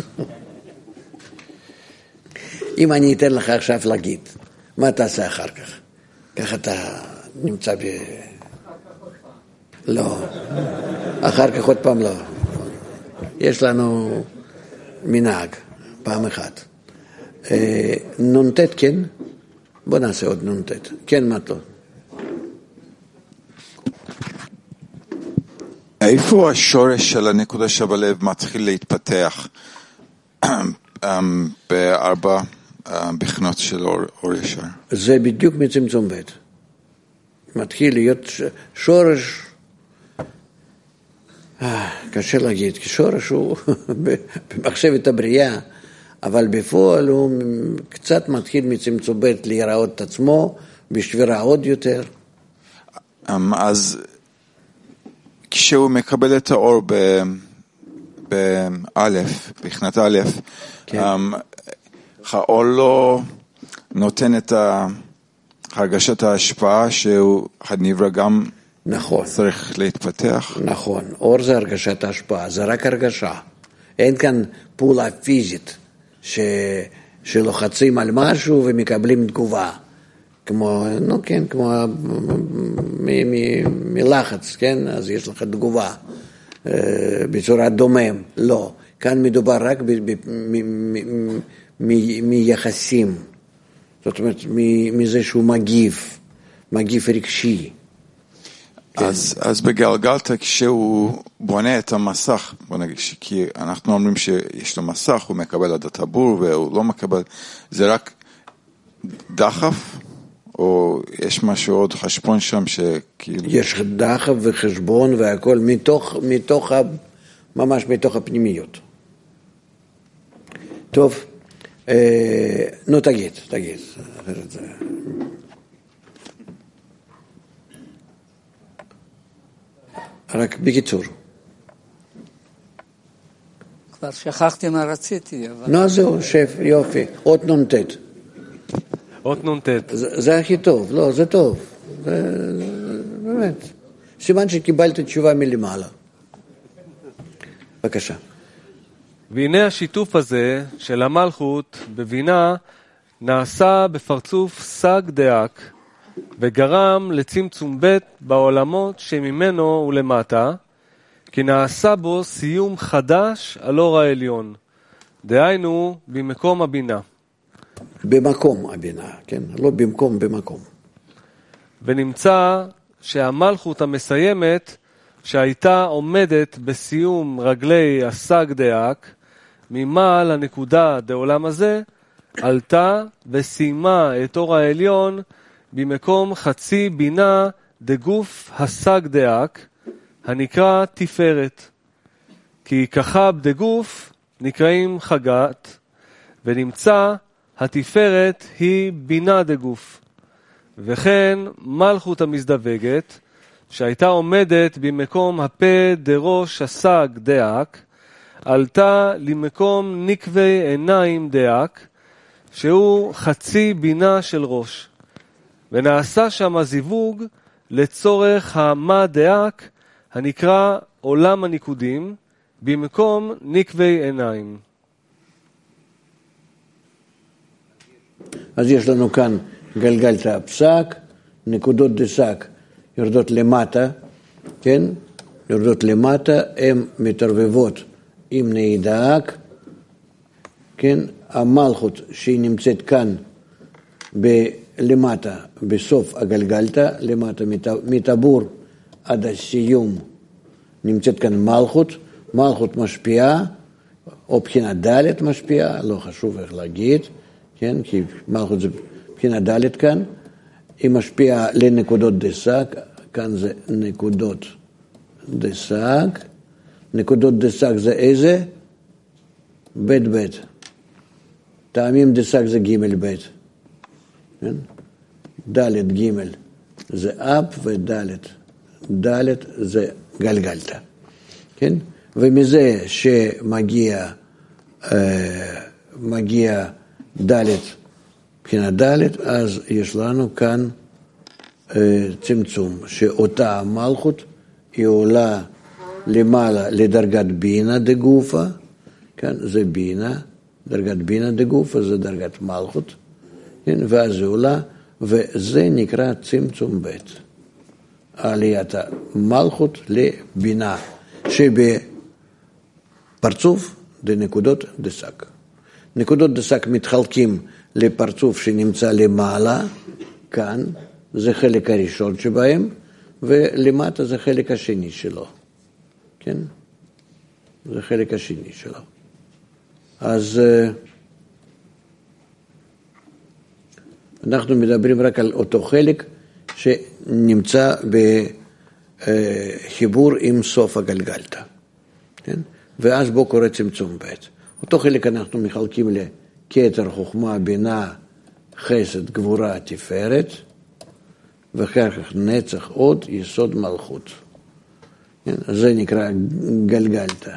אם אני אתן לך עכשיו להגיד, מה תעשה אחר כך? ככה אתה נמצא ב... לא. אחר כך עוד פעם לא. יש לנו מנהג, פעם אחת. נונטט, כן? בוא נעשה עוד נונטט. כן, מטלון. איפה השורש של הנקודה שבלב מתחיל להתפתח בארבע בחינות של אור ישר? זה בדיוק מצמצום ב'. מתחיל להיות שורש, קשה להגיד, כי שורש הוא במחשבת הבריאה, אבל בפועל הוא קצת מתחיל מצמצום ב' להיראות את עצמו, בשבירה עוד יותר. אז כשהוא מקבל את האור באלף, בחינת א', האור לא נותן את הרגשת ההשפעה שהוא הנברא גם נכון. צריך להתפתח. נכון, אור זה הרגשת ההשפעה, זה רק הרגשה. אין כאן פעולה פיזית ש... שלוחצים על משהו ומקבלים תגובה. כמו, נו כן, כמו מ... מ... מלחץ, כן? אז יש לך תגובה בצורה דומם. לא, כאן מדובר רק ב... ב... מ... מ... מ... מיחסים. זאת אומרת, מ... מזה שהוא מגיב, מגיב רגשי. אז, אז בגלגלתא כשהוא בונה את המסך, בוא נגיד, כי אנחנו אומרים שיש לו מסך, הוא מקבל עד הטבור והוא לא מקבל, זה רק דחף, או יש משהו עוד חשבון שם שכאילו... יש דחף וחשבון והכל מתוך, מתוך, ממש מתוך הפנימיות. טוב, אה, נו תגיד, תגיד. רק בקיצור. כבר שכחתי מה רציתי. אבל... נו, זהו, שף, יופי. עוד נונטט. עוד נונטט. זה, זה הכי טוב, לא, זה טוב. זה, באמת. סימן שקיבלת תשובה מלמעלה. בבקשה. והנה השיתוף הזה של המלכות בבינה נעשה בפרצוף סג דאק, וגרם לצמצום ב' בעולמות שממנו ולמטה, כי נעשה בו סיום חדש על אור העליון, דהיינו במקום הבינה. במקום הבינה, כן? לא במקום, במקום. ונמצא שהמלכות המסיימת, שהייתה עומדת בסיום רגלי הסג דאק, ממעל הנקודה דעולם הזה, עלתה וסיימה את אור העליון, במקום חצי בינה דגוף הסג דאק, הנקרא תפארת. כי כחב דגוף נקראים חגת, ונמצא התפארת היא בינה דגוף. וכן מלכות המזדווגת, שהייתה עומדת במקום הפה דראש הסג דאק, עלתה למקום נקבי עיניים דאק, שהוא חצי בינה של ראש. ונעשה שם הזיווג לצורך המה דאק, הנקרא עולם הניקודים, במקום נקבי עיניים. אז יש לנו כאן גלגלתא פסק, נקודות דסק יורדות למטה, כן? יורדות למטה, הן מתערבבות עם נהידק, כן? המלכות שהיא נמצאת כאן ב- למטה, בסוף הגלגלתא, למטה מטבור עד הסיום נמצאת כאן מלכות, מלכות משפיעה, או בחינה ד' משפיעה, לא חשוב איך להגיד, כן? כי מלכות זה בחינה ד' כאן, היא משפיעה לנקודות דסק, כאן זה נקודות דסק, נקודות דסק זה איזה? בית בית. טעמים דסק זה ג' בית. כן? ד' ג' זה אפ וד' ד' זה גלגלתא. כן? ומזה שמגיע אה, מגיע ד' מבחינת ד', אז יש לנו כאן אה, צמצום, שאותה המלכות היא עולה למעלה לדרגת בינה דגופה, כן? זה בינה, דרגת בינה דגופה זה דרגת מלכות, כן? ואז זה עולה, וזה נקרא צמצום ב', עליית המלכות לבינה, שבפרצוף דנקודות דסק. נקודות דסק מתחלקים לפרצוף שנמצא למעלה, כאן, זה חלק הראשון שבהם, ולמטה זה חלק השני שלו, כן? זה חלק השני שלו. אז אנחנו מדברים רק על אותו חלק שנמצא בחיבור עם סוף הגלגלתא, כן? ואז בו קורה צמצום ב'. אותו חלק אנחנו מחלקים לכתר, חוכמה, בינה, חסד, גבורה, תפארת, ואחר כך נצח, עוד, יסוד, מלכות. כן? זה נקרא גלגלתא.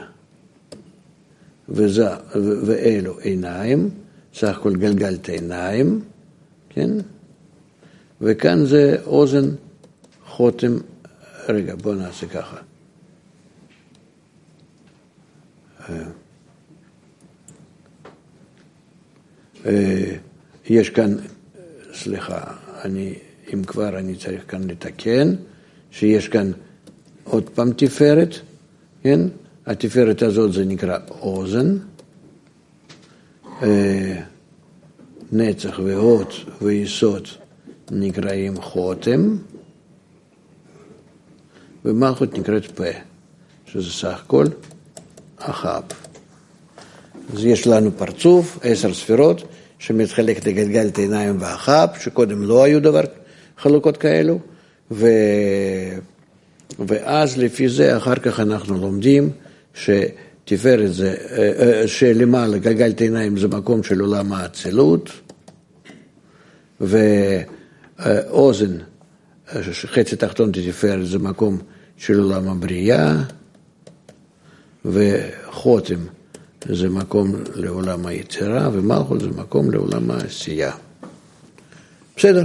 וזה, ואלו עיניים, סך הכל גלגלת עיניים, כן? וכאן זה אוזן, חותם, רגע, בוא נעשה ככה. יש כאן, סליחה, אני, אם כבר אני צריך כאן לתקן, שיש כאן עוד פעם תפארת, כן? התפארת הזאת זה נקרא אוזן, נצח והוד ויסוד נקראים חותם, ומלכות נקראת פה, שזה סך הכל אחאב. אז יש לנו פרצוף, עשר ספירות, שמתחלקת לגלגלת עיניים ואחאב, שקודם לא היו דבר חלוקות כאלו, ו... ואז לפי זה אחר כך אנחנו לומדים שתפארת זה, שלמעלה גלגלת עיניים זה מקום של עולם האצילות, ואוזן, חצי תחתון תפארת זה מקום של עולם הבריאה, וחותם זה מקום לעולם היצירה, ומלכות זה מקום לעולם העשייה. בסדר.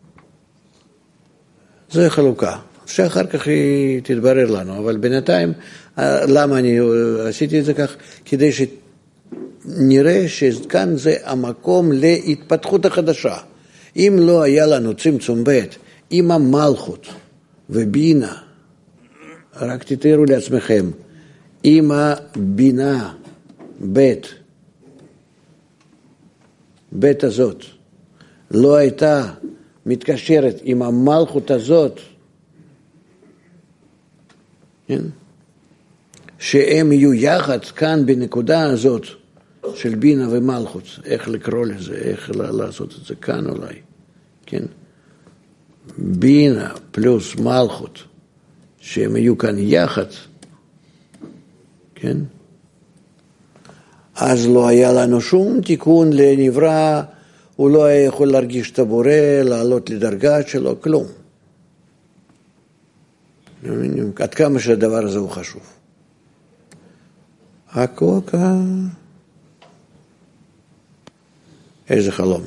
זה חלוקה. שאחר כך היא תתברר לנו, אבל בינתיים, למה אני עשיתי את זה כך? כדי שנראה שכאן זה המקום להתפתחות החדשה. אם לא היה לנו צמצום ב' עם המלכות ובינה, רק תתארו לעצמכם, עם הבינה ב' ב' הזאת לא הייתה מתקשרת עם המלכות הזאת, כן? שהם יהיו יחד כאן בנקודה הזאת של בינה ומלכות, איך לקרוא לזה, איך לעשות את זה כאן אולי, כן? בינה פלוס מלכות, שהם יהיו כאן יחד, כן? אז לא היה לנו שום תיקון לנברא, הוא לא היה יכול להרגיש את הבורא, לעלות לדרגה שלו, כלום. עד כמה שהדבר הזה הוא חשוב. הקוקה, איזה חלום.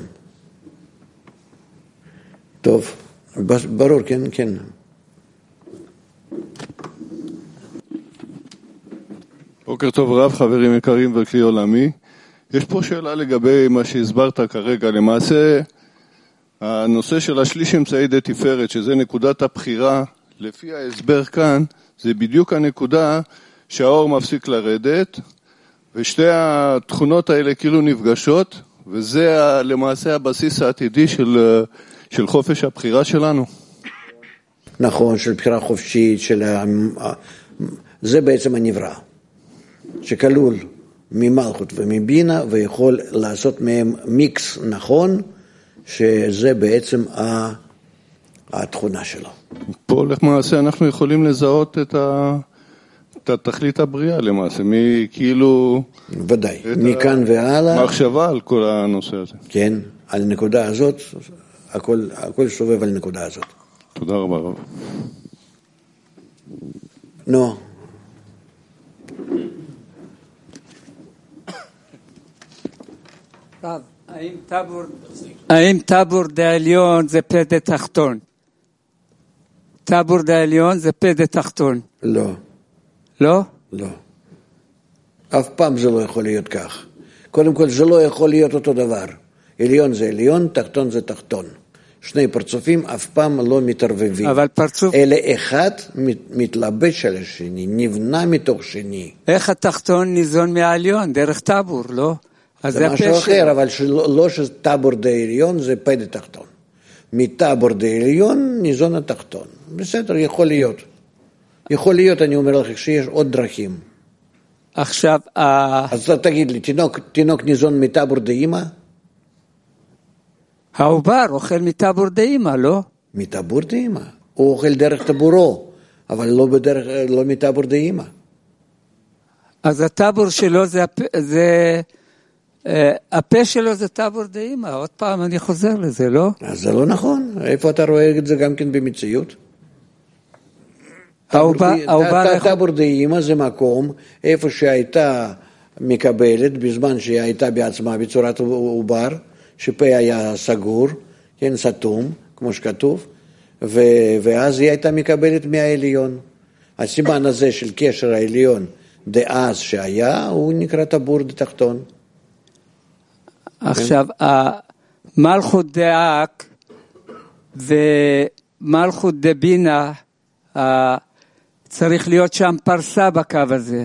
טוב, ברור, כן, כן. בוקר טוב רב, חברים יקרים וכלי עולמי. יש פה שאלה לגבי מה שהסברת כרגע. למעשה, הנושא של השליש אמצעי די תפארת, שזה נקודת הבחירה, לפי ההסבר כאן, זה בדיוק הנקודה שהאור מפסיק לרדת, ושתי התכונות האלה כאילו נפגשות, וזה למעשה הבסיס העתידי של, של חופש הבחירה שלנו. נכון, של בחירה חופשית, של... זה בעצם הנברא, שכלול ממלכות ומבינה, ויכול לעשות מהם מיקס נכון, שזה בעצם התכונה שלו. פה למעשה אנחנו יכולים לזהות את, ה... את התכלית הבריאה למעשה, מכאילו... ודאי, מכאן והלאה. מחשבה על כל הנושא הזה. כן, על הנקודה הזאת, הכל, הכל סובב על הנקודה הזאת. תודה רבה רב. נו. רב, האם טבור, האם טבור דעליון זה פדה תחתון? טבור דעליון זה פדה תחתון. לא. לא? לא. אף פעם זה לא יכול להיות כך. קודם כל זה לא יכול להיות אותו דבר. עליון זה עליון, תחתון זה תחתון. שני פרצופים אף פעם לא מתערבבים. אבל פרצוף... אלה אחד מתלבש על השני, נבנה מתוך שני. איך התחתון ניזון מהעליון? דרך טבור, לא? זה משהו אחר, אבל לא שטבור די עליון זה פדה תחתון. מטבור די עליון ניזון התחתון. בסדר, יכול להיות. יכול להיות, אני אומר לך, שיש עוד דרכים. עכשיו... אז תגיד לי, תינוק, תינוק ניזון מטבור די אמא? העובר אוכל מטבור די אמא, לא? מטבור די אמא. הוא אוכל דרך טבורו, אבל לא, בדרך, לא מטבור די אמא. אז הטבור שלו זה... זה... הפה שלו זה טבור די אמא, עוד פעם אני חוזר לזה, לא? אז זה לא נכון, איפה אתה רואה את זה גם כן במציאות? טבור די אמא זה מקום, איפה שהייתה מקבלת, בזמן שהיא הייתה בעצמה בצורת עובר, שפה היה סגור, כן, סתום, כמו שכתוב, ואז היא הייתה מקבלת מהעליון. הסימן הזה של קשר העליון דאז שהיה, הוא נקרא טבור דתחתון. עכשיו, מלכות דאק ומלכות דבינה, צריך להיות שם פרסה בקו הזה.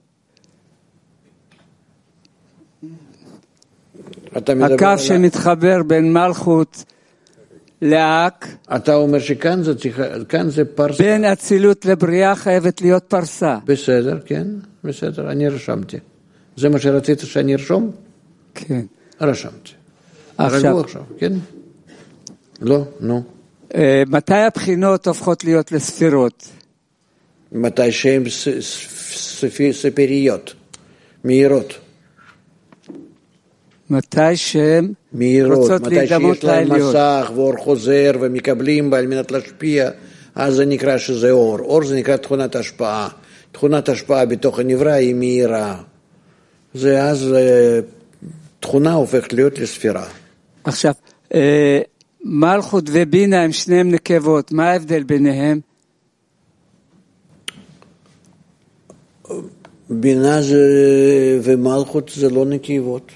הקו שמתחבר בין מלכות לאק. אתה אומר שכאן זה, כאן זה פרסה. בין אצילות לבריאה חייבת להיות פרסה. בסדר, כן, בסדר, אני רשמתי. זה מה שרצית שאני ארשום? כן. רשמתי. עכשיו. עכשיו, כן? לא, נו. מתי הבחינות הופכות להיות לספירות? מתי שהן ספיריות, מהירות. מתי שהן רוצות להידמות לעליון. מתי שיש להם מסך ואור חוזר ומקבלים על מנת להשפיע, אז זה נקרא שזה אור. אור זה נקרא תכונת השפעה. תכונת השפעה בתוך הנברא היא מהירה. זה אז תכונה הופכת להיות לספירה. עכשיו, מלכות ובינה הם שניהם נקבות, מה ההבדל ביניהם? בינה זה, ומלכות זה לא נקבות.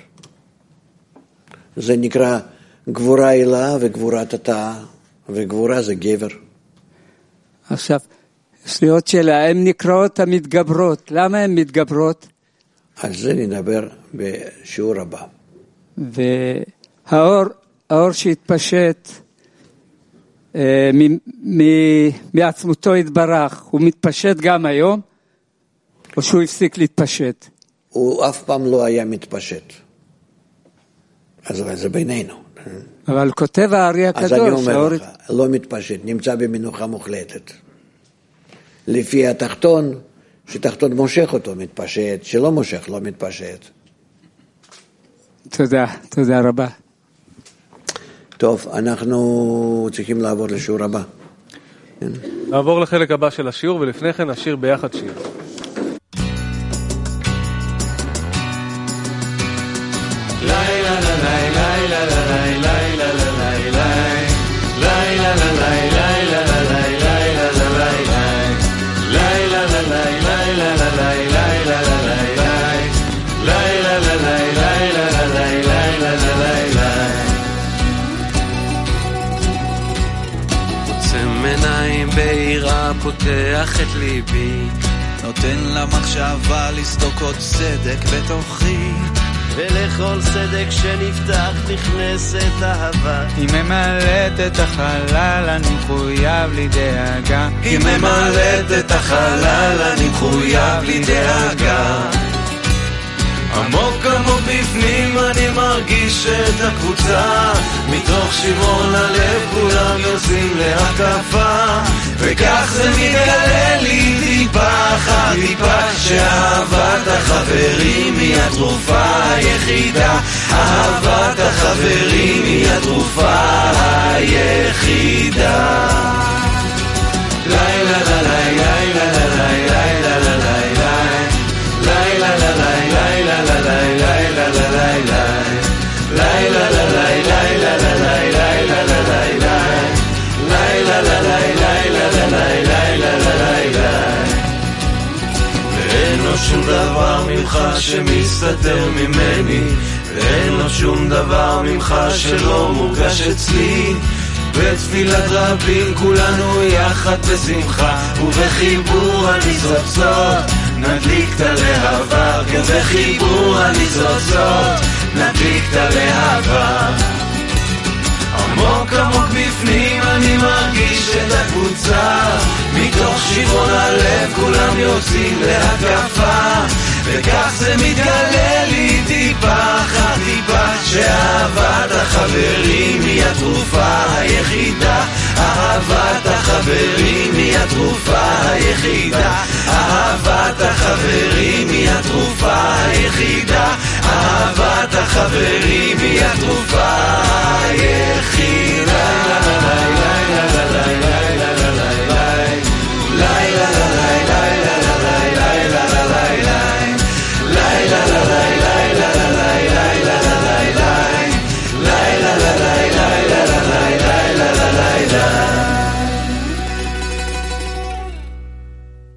זה נקרא גבורה אלה וגבורה תתה, וגבורה זה גבר. עכשיו, יש לי עוד שאלה, הן נקראות המתגברות, למה הן מתגברות? על זה נדבר בשיעור הבא. והאור, האור שהתפשט אה, מ, מ, מעצמותו התברך, הוא מתפשט גם היום? או שהוא הפסיק להתפשט? הוא אף פעם לא היה מתפשט. אז זה בינינו. אבל כותב הארי הקדוש. אז אני אומר לך, לא מתפשט, נמצא במנוחה מוחלטת. לפי התחתון, שתחתון מושך אותו, מתפשט, שלא מושך, לא מתפשט. תודה, תודה רבה. טוב, אנחנו צריכים לעבור לשיעור הבא. נעבור לחלק הבא של השיעור, ולפני כן נשיר ביחד שיר. la la la la la la la la la la la la la la ביראה פותח את ליבי, נותן למחשבה לסדוק עוד סדק בתוכי, ולכל סדק שנפתח נכנסת אהבה. היא ממלאת את החלל, אני מחויב לי דאגה. היא ממלאת את החלל, אני מחויב לי דאגה. עמוק עמוק בפנים אני מרגיש את הקבוצה, מתוך שברון הלב כולם יוצאים להקפה, וכך זה מתגלה לי טיפה אחר טיפה, שאהבת החברים היא התרופה היחידה. אהבת החברים היא התרופה היחידה. לילה לילה לילה לילה לילה לילה ואין לו שום דבר ממך שמסתתר ממני, ואין לו שום דבר ממך שלא מורגש אצלי. בתפילת רבים כולנו יחד בשמחה, ובחיבור הניצוצות נדליק את הלהבה. כן, בחיבור הניצוצות נדליק את הלהבה. עמוק עמוק בפנים אני מרגיש את הקבוצה, מתוך שברון הלב כולם יוצאים להקפה, וכך זה מתגלה לי טיפה אחר טיפה, שאהבת החברים היא התרופה היחידה. אהבת החברים היא התרופה היחידה. אהבת החברים היא התרופה היחידה. אהבת החברים היא התרופה היחידה.